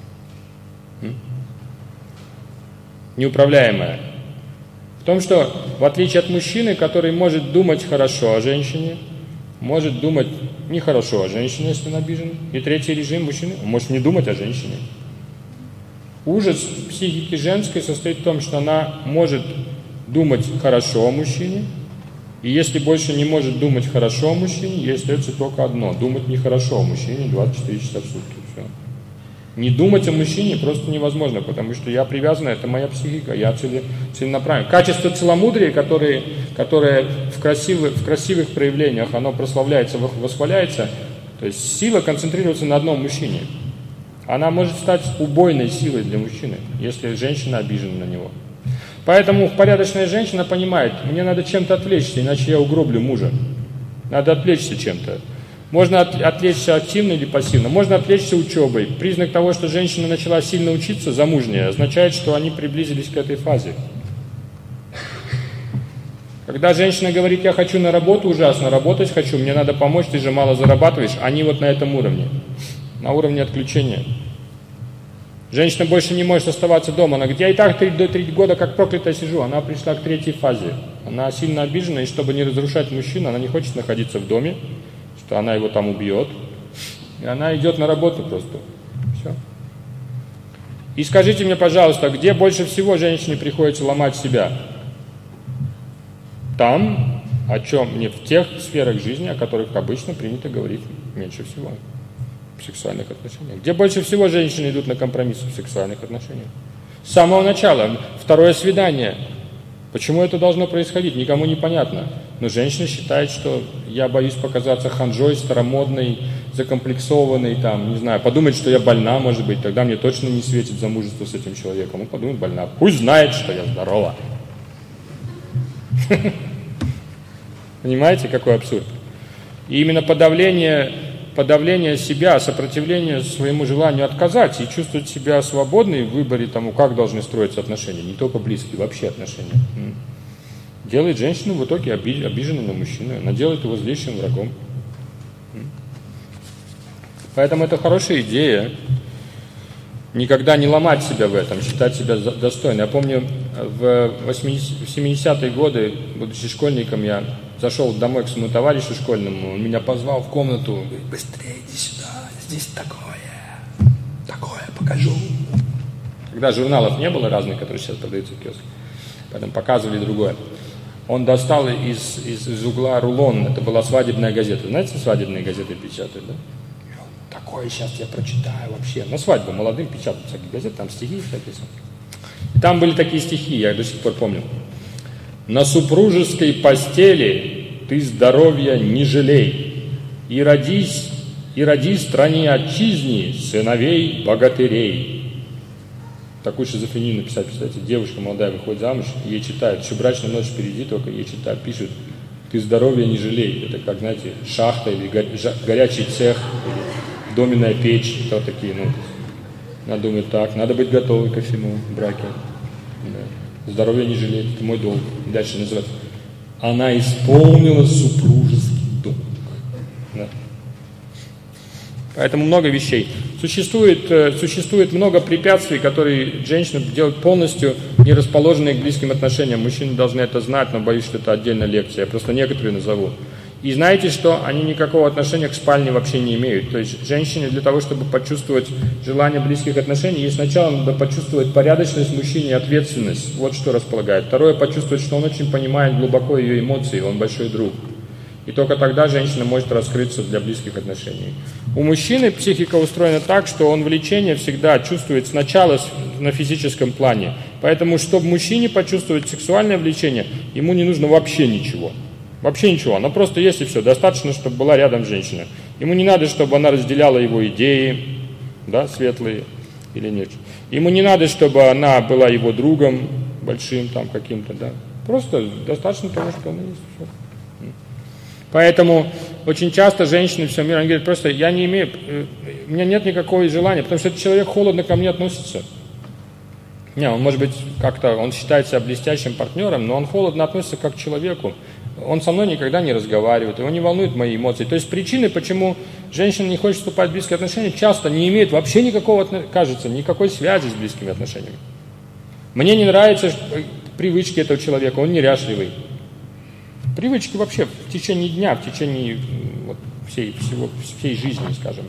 Неуправляемая. В том, что в отличие от мужчины, который может думать хорошо о женщине, может думать нехорошо о женщине, если он обижен. И третий режим мужчины может не думать о женщине. Ужас психики женской состоит в том, что она может думать хорошо о мужчине, И если больше не может думать хорошо о мужчине, ей остается только одно – думать нехорошо о мужчине 24 часа в сутки. Все. Не думать о мужчине просто невозможно, потому что я привязан, это моя психика, я целенаправлен. Качество целомудрия, которое в красивых проявлениях, оно прославляется, восхваляется, то есть сила концентрируется на одном мужчине. Она может стать убойной силой для мужчины, если женщина обижена на него. Поэтому порядочная женщина понимает, мне надо чем-то отвлечься, иначе я угроблю мужа. Надо отвлечься чем-то. Можно отвлечься активно или пассивно, можно отвлечься учебой. Признак того, что женщина начала сильно учиться, замужняя, означает, что они приблизились к этой фазе. Когда женщина говорит, я хочу на работу ужасно, работать хочу, мне надо помочь, ты же мало зарабатываешь, они вот на этом уровне, на уровне отключения. Женщина больше не может оставаться дома. Она говорит, я и так 3 года как проклятая сижу. Она пришла к 3-й фазе. Она сильно обижена, и чтобы не разрушать мужчину, она не хочет находиться в доме, что она его там убьет. И она идет на работу просто. Все. И скажите мне, пожалуйста, где больше всего женщине приходится ломать себя? Там, о чем не в тех сферах жизни, о которых обычно принято говорить меньше всего. В сексуальных отношениях. Где больше всего женщины идут на компромиссы в сексуальных отношениях? С самого начала. 2-е свидание. Почему это должно происходить? Никому не понятно. Но женщина считает, что я боюсь показаться ханжой, старомодной, закомплексованной, там, не знаю, подумать, что я больна, может быть, тогда мне точно не светит замужество с этим человеком. Он подумает, больна. Пусть знает, что я здорова. Понимаете, какой абсурд? И именно подавление себя, сопротивление своему желанию отказать и чувствовать себя свободной в выборе тому, как должны строиться отношения, не только близкие, вообще отношения. Делает женщину в итоге обиженной на мужчину, она делает его злейшим врагом. Поэтому это хорошая идея. Никогда не ломать себя в этом, считать себя достойным. Я помню, в 70-е годы, будучи школьником, я зашел домой к своему товарищу школьному, он меня позвал в комнату, говорит, быстрее иди сюда, здесь такое покажу. Когда журналов не было разных, которые сейчас продаются в киосках, поэтому показывали другое. Он достал из угла рулон, это была свадебная газета. Знаете, свадебные газеты печатают, да? Такое сейчас я прочитаю вообще. На свадьбу молодым печатают всякие газеты, там стихи всякие. И там были такие стихи, я их до сих пор помню. На супружеской постели ты здоровья не жалей, и роди стране отчизни сыновей богатырей. Такую шизофрению написать, представляете, девушка молодая выходит замуж, ей читают, еще брачная ночь впереди, только ей читают, пишут, ты здоровья не жалей. Это как, знаете, шахта или горячий цех, или доменная печь, вот такие, надо думать так, надо быть готовой ко всему в браке. Да. Здоровья не жалеть, это мой долг. И дальше называется. Она исполнила супружеский долг. Да. Поэтому много вещей. Существует много препятствий, которые женщины делают полностью не расположенные к близким отношениям. Мужчины должны это знать, но боюсь, что это отдельная лекция. Я просто некоторые назову. И знаете, что они никакого отношения к спальне вообще не имеют. То есть женщине для того, чтобы почувствовать желание близких отношений, ей сначала надо почувствовать порядочность мужчине и ответственность. Вот что располагает. Второе, почувствовать, что он очень понимает глубоко ее эмоции, он большой друг. И только тогда женщина может раскрыться для близких отношений. У мужчины психика устроена так, что он влечение всегда чувствует сначала на физическом плане. Поэтому, чтобы мужчине почувствовать сексуальное влечение, ему не нужно вообще ничего. Вообще ничего, она просто есть и все. Достаточно, чтобы была рядом женщина. Ему не надо, чтобы она разделяла его идеи, да, светлые или нет. Ему не надо, чтобы она была его другом большим там каким-то, да. Просто достаточно того, что она есть. Все. Поэтому очень часто женщины всем миром говорят, просто у меня нет никакого желания, потому что этот человек холодно ко мне относится. Не, он может быть как-то, он считает себя блестящим партнером, но он холодно относится как к человеку. Он со мной никогда не разговаривает, его не волнуют мои эмоции. То есть причины, почему женщина не хочет вступать в близкие отношения, часто не имеют вообще никакой связи с близкими отношениями. Мне не нравятся привычки этого человека, он неряшливый. Привычки вообще в течение дня, в течение всей жизни, скажем.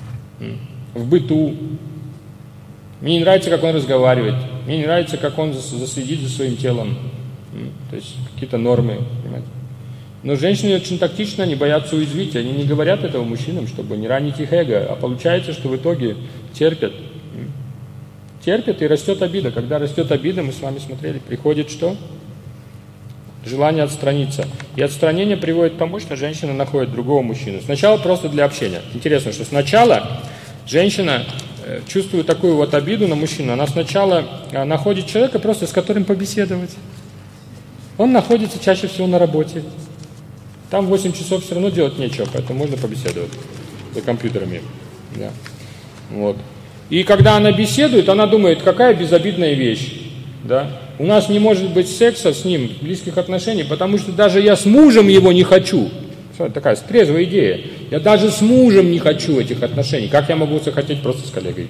В быту. Мне не нравится, как он разговаривает. Мне не нравится, как он следит за своим телом. То есть какие-то нормы, понимаете. Но женщины очень тактично, они боятся уязвить, они не говорят этого мужчинам, чтобы не ранить их эго, а получается, что в итоге терпят. Терпят, и растет обида. Когда растет обида, мы с вами смотрели, приходит что? Желание отстраниться. И отстранение приводит к тому, что женщина находит другого мужчину. Сначала просто для общения. Интересно, что сначала женщина чувствует такую вот обиду на мужчину. Она сначала находит человека просто с которым побеседовать. Он находится чаще всего на работе. Там 8 часов все равно делать нечего, поэтому можно побеседовать за компьютерами. Да. Вот. И когда она беседует, она думает, какая безобидная вещь. Да? У нас не может быть секса с ним, близких отношений, потому что даже я с мужем его не хочу. Что, такая трезвая идея. Я даже с мужем не хочу этих отношений. Как я могу захотеть просто с коллегой?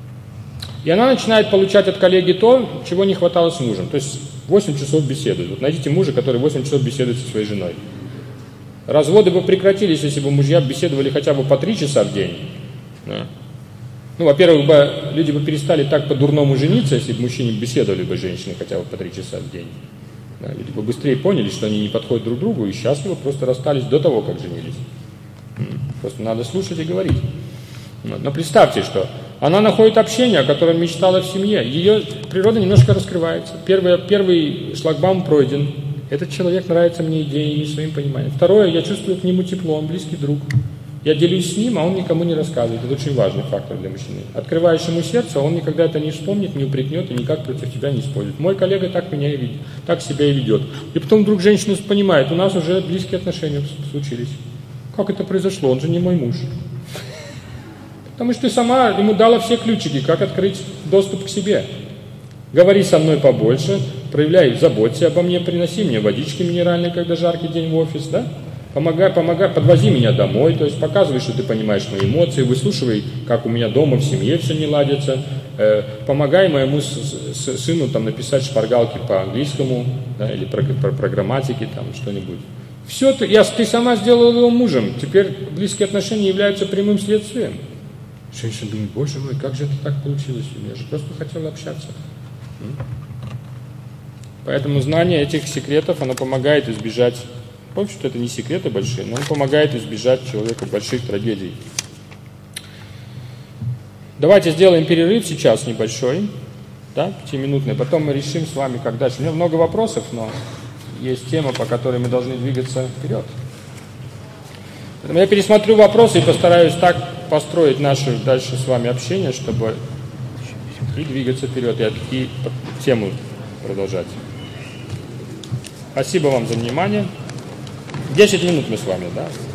И она начинает получать от коллеги то, чего не хватало с мужем. То есть 8 часов беседует. Вот найдите мужа, который 8 часов беседует со своей женой. Разводы бы прекратились, если бы мужья беседовали хотя бы по 3 часа в день. Да. Ну, во-первых, люди бы перестали так по-дурному жениться, если бы мужчины беседовали бы с женщиной хотя бы по 3 часа в день. Да, люди бы быстрее поняли, что они не подходят друг другу и счастливо просто расстались до того, как женились. Просто надо слушать и говорить. Но представьте, что она находит общение, о котором мечтала в семье. Ее природа немножко раскрывается. Первый шлагбаум пройден. Этот человек нравится мне идеями, своим пониманием. Второе, я чувствую к нему тепло, он близкий друг. Я делюсь с ним, а он никому не рассказывает. Это очень важный фактор для мужчины. Открываешь ему сердце, он никогда это не вспомнит, не упрекнет и никак против тебя не использует. Мой коллега так меня и видит, так себя и ведет. И потом вдруг женщина понимает, у нас уже близкие отношения случились. Как это произошло? Он же не мой муж. Потому что ты сама ему дала все ключики, как открыть доступ к себе. Говори со мной побольше, проявляй, заботься обо мне, приноси мне водички минеральной, когда жаркий день в офис, да? Помогай, подвози меня домой, то есть показывай, что ты понимаешь мои эмоции, выслушивай, как у меня дома в семье все не ладится, помогай моему сыну там написать шпаргалки по английскому, да, или про грамматики, там что-нибудь. Все, ты сама сделала его мужем, теперь близкие отношения являются прямым следствием. Женщина думает, боже мой, как же это так получилось? Я же просто хотела общаться. Поэтому знание этих секретов, оно помогает избежать. В общем-то, это не секреты большие, но он помогает избежать человеку больших трагедий. Давайте сделаем перерыв сейчас небольшой, да, 5-минутный, потом мы решим с вами, как дальше. У меня много вопросов, но есть тема, по которой мы должны двигаться вперед. Поэтому я пересмотрю вопросы и постараюсь так построить наше дальше с вами общение, чтобы и двигаться вперед, и тему продолжать. Спасибо вам за внимание. 10 минут мы с вами, да?